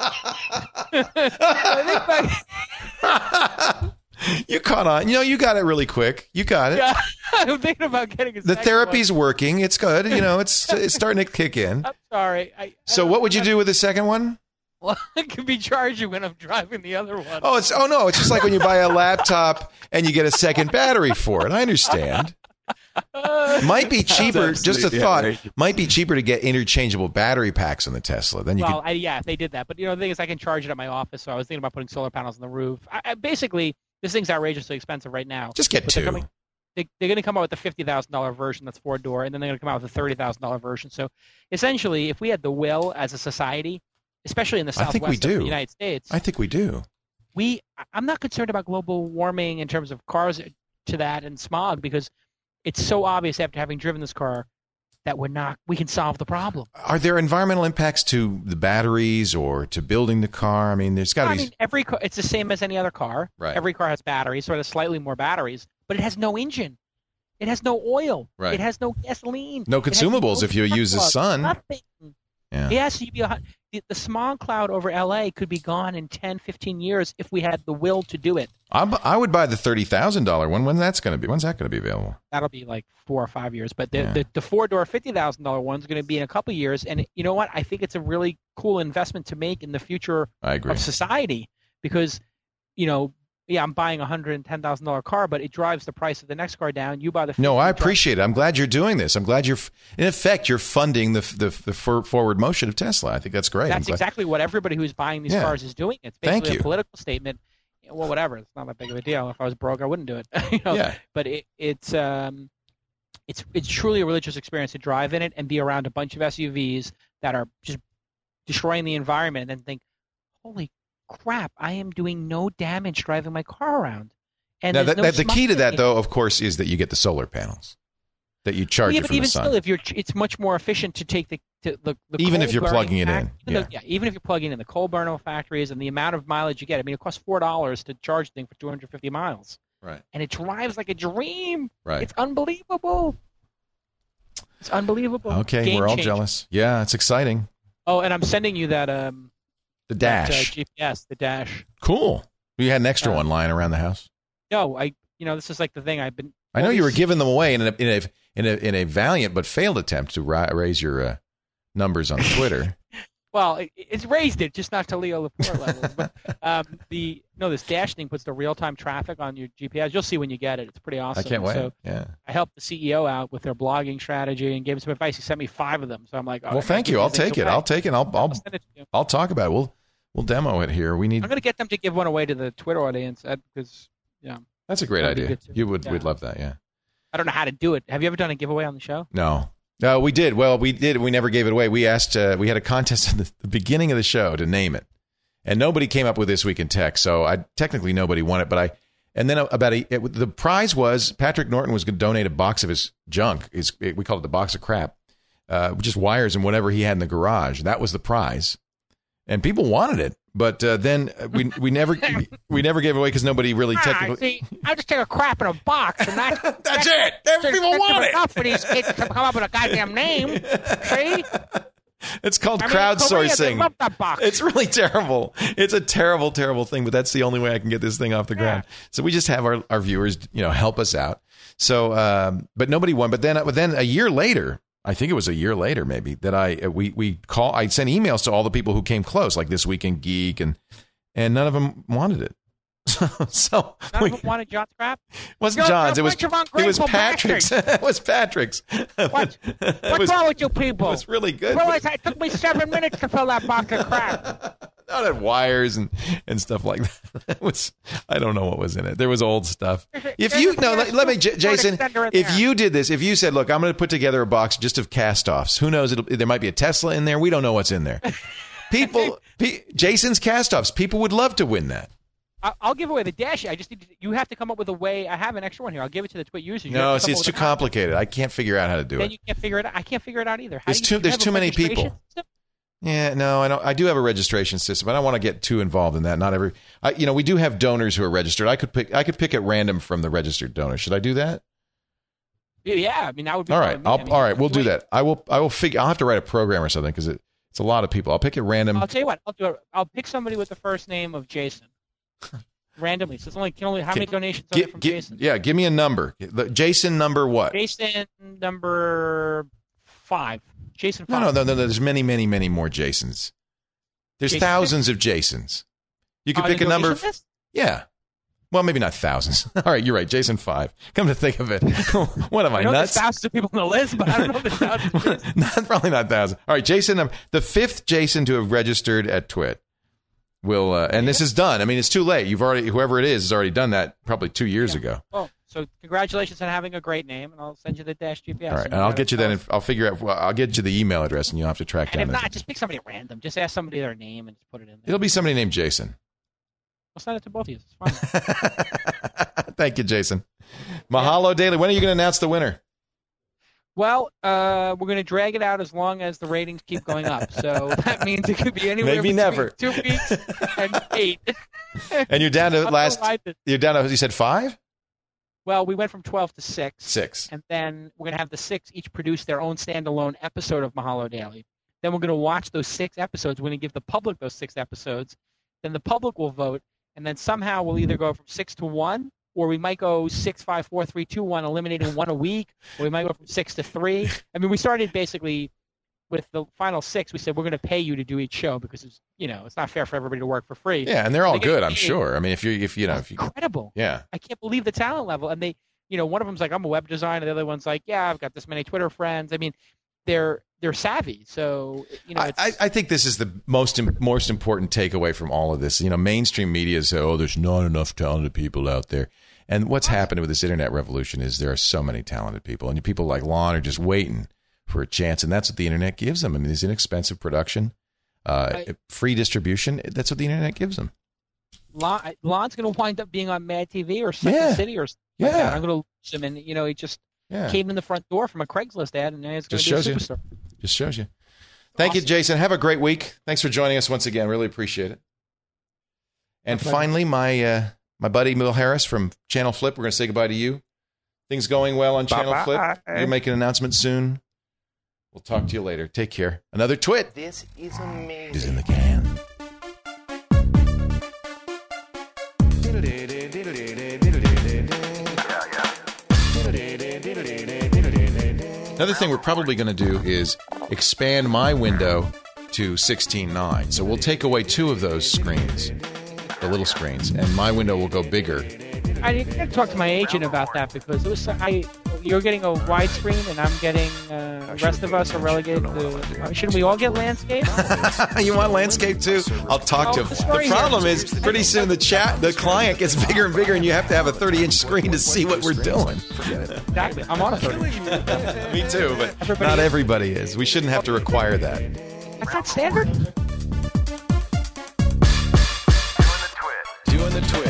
I think back- You caught on. You know, you got it really quick. You got it. yeah, I'm thinking about getting a The second therapy's one. working. It's good. You know, it's it's starting to kick in. I'm sorry. I, I So, don't- what would you do with the second one? Well, I could be charging when I'm driving the other one. Oh, it's oh no, it's just like when you buy a laptop and you get a second battery for it. I understand. Might be cheaper. Just a absolutely thought. outrageous. Might be cheaper to get interchangeable battery packs on the Tesla. Then you well, could. I, yeah, if they did that. But you know, the thing is, I can charge it at my office. So I was thinking about putting solar panels on the roof. I, I, basically, this thing's outrageously expensive right now. Just get But they're two. coming- They, they're going to come out with the fifty thousand dollar version that's four door, and then they're going to come out with a thirty thousand dollar version. So essentially, if we had the will as a society, especially in the I southwest think we of do. the United States, I think we do. we I'm not concerned about global warming in terms of cars to that and smog because it's so obvious after having driven this car. that we're not, we can solve the problem. Are there environmental impacts to the batteries or to building the car? I mean, there's got to I be. mean, every car, it's the same as any other car. Right. Every car has batteries, or there's slightly more batteries, but it has no engine. It has no oil. Right. It has no gasoline. No It has consumables no if you use the plug, sun. Nothing. Yeah. Yes, you'd be a, the, the smog cloud over L A could be gone in ten, fifteen years if we had the will to do it. I, I would buy the thirty thousand dollars one. When that's going to be? When's that going to be available? That'll be like four or five years. But the, Yeah. the, the four-door fifty thousand dollars one's going to be in a couple of years. And you know what? I think it's a really cool investment to make in the future I agree. of society because, you know, yeah, I'm buying a one hundred ten thousand dollars car, but it drives the price of the next car down. You buy the No, I fifty, appreciate it. I'm glad you're doing this. I'm glad you're, in effect, you're funding the the, the for, forward motion of Tesla. I think that's great. That's exactly what everybody who's buying these Yeah. cars is doing. It's Thank basically you. a political statement. Well, whatever. It's not that big of a deal. If I was broke, I wouldn't do it. you know? Yeah. But it, it's um, it's it's truly a religious experience to drive in it and be around a bunch of S U Vs that are just destroying the environment and think, holy crap, I am doing no damage driving my car around. And Now, there's that, no that, the key to that, smuggling. though, of course, is that you get the solar panels that you charge Well, yeah, you but from even the sun. still, if you're, it's much more efficient to take the to, the, the Even if coal you're burning plugging it in, fact- even though- yeah. yeah, even if you're plugging in the coal burner factories and the amount of mileage you get. I mean, it costs four dollars to charge the thing for two hundred fifty miles, Right. and it drives like a dream. Right. It's unbelievable. It's unbelievable. Okay, Game we're all changer. jealous. Yeah, it's exciting. Oh, and I'm sending you that um The that, uh, dash. G P S, the dash. Cool. You had an extra Uh, one lying around the house. No, I you know this is like the thing I've been. I know you were always- giving them away in a in a in a, in a valiant but failed attempt to ri- raise your uh, numbers on Twitter. Well, it, it's raised it, just not to Leo Laporte levels. But um, the no, this dash thing puts the real time traffic on your G P S. You'll see when you get it. It's pretty awesome. I can't wait. So Yeah. I helped the C E O out with their blogging strategy and gave him some advice. He sent me five of them. So I'm like, oh, Well, thank you. I'll take it. I'll take it. I'll I'll I'll send it to you. I'll talk about it. We'll we'll demo it here. We need. I'm going to get them to give one away to the Twitter audience uh, because yeah, That's a great that'd be idea. good too. You would Yeah. we'd love that. Yeah. I don't know how to do it. Have you ever done a giveaway on the show? No. No, we did. Well, we did. We never gave it away. We asked. Uh, we had a contest at the, the beginning of the show to name it, and nobody came up with This Week in Tech. So I technically nobody won it, but I. And then about a, it, the prize was Patrick Norton was going to donate a box of his junk. His we called it the box of crap, uh, just wires and whatever he had in the garage. That was the prize, and people wanted it. But uh, then we we never we never gave it away because nobody really Ah, technically. see, I just take a crap in a box, and that's That's it. That's people that's want it. enough for these kids to come up with a goddamn name. See, It's called I mean, Korea, they crowdsourcing. love that box. It's really terrible. It's a terrible, terrible thing, but that's the only way I can get this thing off the ground. So we just have our, our viewers, you know, help us out. So, um, but nobody won. But then, but then a year later, I think it was a year later, maybe that I uh, we we call. I sent emails to all the people who came close, like This Week in Geek, and and none of them wanted it. So, so None we, of them wanted John's crap. it wasn't You're- John's. It you're a was bunch of it was ungrateful Patrick's. it was Patrick's. What? It What's was, wrong with you it people? was really good. Realize it took me seven minutes to fill that box of crap. Not had wires and, and stuff like that. It was I don't know what was in it. There was old stuff. If There's you a- no, there's let, let me, a J- cord Jason. extender in If there. you did this, if you said, "Look, I'm going to put together a box just of cast-offs," who knows? It'll, there might be a Tesla in there. We don't know what's in there. People, pe- Jason's cast-offs. People would love to win that. I'll, I'll give away the dash. I just need to, you have to come up with a way. I have an extra one here. I'll give it to the Twit users. You No, have to see, come it's up too with a concept. complicated. I can't figure out how to do Then it. you can't figure it out. I can't figure it out either. How There's do you, too- do you there's have a too many registration people. system? Yeah, no, I don't. I do have a registration system. I don't want to get too involved in that. Not every, I, you know, we do have donors who are registered. I could pick. I could pick at random from the registered donors. Should I do that? Yeah, I mean that would be All fine right, with me. I'll, I mean, all right, we'll do wait, that. I will. I will figure. I'll have to write a program or something because it, it's a lot of people. I'll pick at random. I'll tell you what. I'll do it. I'll pick somebody with the first name of Jason. Randomly. So it's only can only how many donations are Gi- there from gi- Jason? yeah, give me a number. The- Jason number what? Jason number five. Jason No, five. no, no, no, no. There's many, many, many more Jasons. There's Jason thousands of Jasons. You could On pick the a number. donation list? Yeah. Well, maybe not thousands. All right, you're right. Jason five. Come to think of it, what am I, I know nuts? there's thousands of people on the list, but I don't know if there's thousands of Jasons. not probably not thousands. All right, Jason, um, the fifth Jason to have registered at Twit will, uh, and this is done. I mean, it's too late. You've already, whoever it is, has already done that probably two years ago. Oh, so congratulations on having a great name, and I'll send you the dash G P S. All right, and I'll get you that. Inf- I'll figure out. Well, I'll get you the email address, and you'll have to track And down. if the- not, just pick somebody random. Just ask somebody their name and just put it in there. It'll be somebody named Jason. I'll send it to both of you. It's fine. Thank you, Jason. Mahalo Daily. When are you going to announce the winner? Well, uh, we're going to drag it out as long as the ratings keep going up. So that means it could be anywhere Maybe between never. two weeks and eight. And you're down to I'll last. provide this. You're down to. You said five. Well, we went from twelve to six. Six. And then we're going to have the six each produce their own standalone episode of Mahalo Daily. Then we're going to watch those six episodes. We're going to give the public those six episodes. Then the public will vote. And then somehow we'll either go from six to one, or we might go six, five, four, three, two, one, eliminating one a week. Or we might go from six to three. I mean, we started basically with the final six. We said we're going to pay you to do each show because it's, you know, it's not fair for everybody to work for free. Yeah, and they're all They get good, I'm paid. sure. I mean, if you if you know if you Incredible. yeah. I can't believe the talent level. And they, you know, one of them's like, I'm a web designer. The other one's like, yeah, I've got this many Twitter friends. I mean, they're they're savvy. So, you know, I, it's, I I think this is the most im- most important takeaway from all of this. You know, mainstream media say, "Oh, there's not enough talented people out there." And what's happening with this internet revolution is there are so many talented people, and people like Lon are just waiting for a chance, and that's what the internet gives them. I mean, this inexpensive production, uh, Right. free distribution. That's what the internet gives them. Lon, Lon's going to wind up being on Mad T V or Second Yeah. City or something like Yeah. that. I'm going to lose him. And, you know, he just Yeah, came in the front door from a Craigslist ad, and now he's going Just to be a shows you. superstar. just shows you. Thank you, Awesome. Jason. Have a great week. Thanks for joining us once again. Really appreciate it. And pleasure. finally, my uh, my buddy Will Harris from Channel Flip. We're going to say goodbye to you. Things going well on Channel Bye-bye. Flip. You're making an announcement soon. We'll talk to you later. Take care. Another twit This is amazing. is in the can. Another thing we're probably going to do is expand my window to sixteen nine. So we'll take away two of those screens, the little screens, and my window will go bigger. I didn't talk to my agent about that because it was I. You're getting a widescreen, and I'm getting uh, the rest of us are relegated to. Uh, shouldn't we all get landscape? You want landscape too? I'll talk to him. Oh, the story The problem here. is, pretty soon the chat, the client gets bigger and bigger, and you have to have a thirty inch screen to see what we're doing. Exactly. I'm on a thirty. Me too, but Everybody not is. everybody is. We shouldn't have to require that. That's not standard. Doing the twit.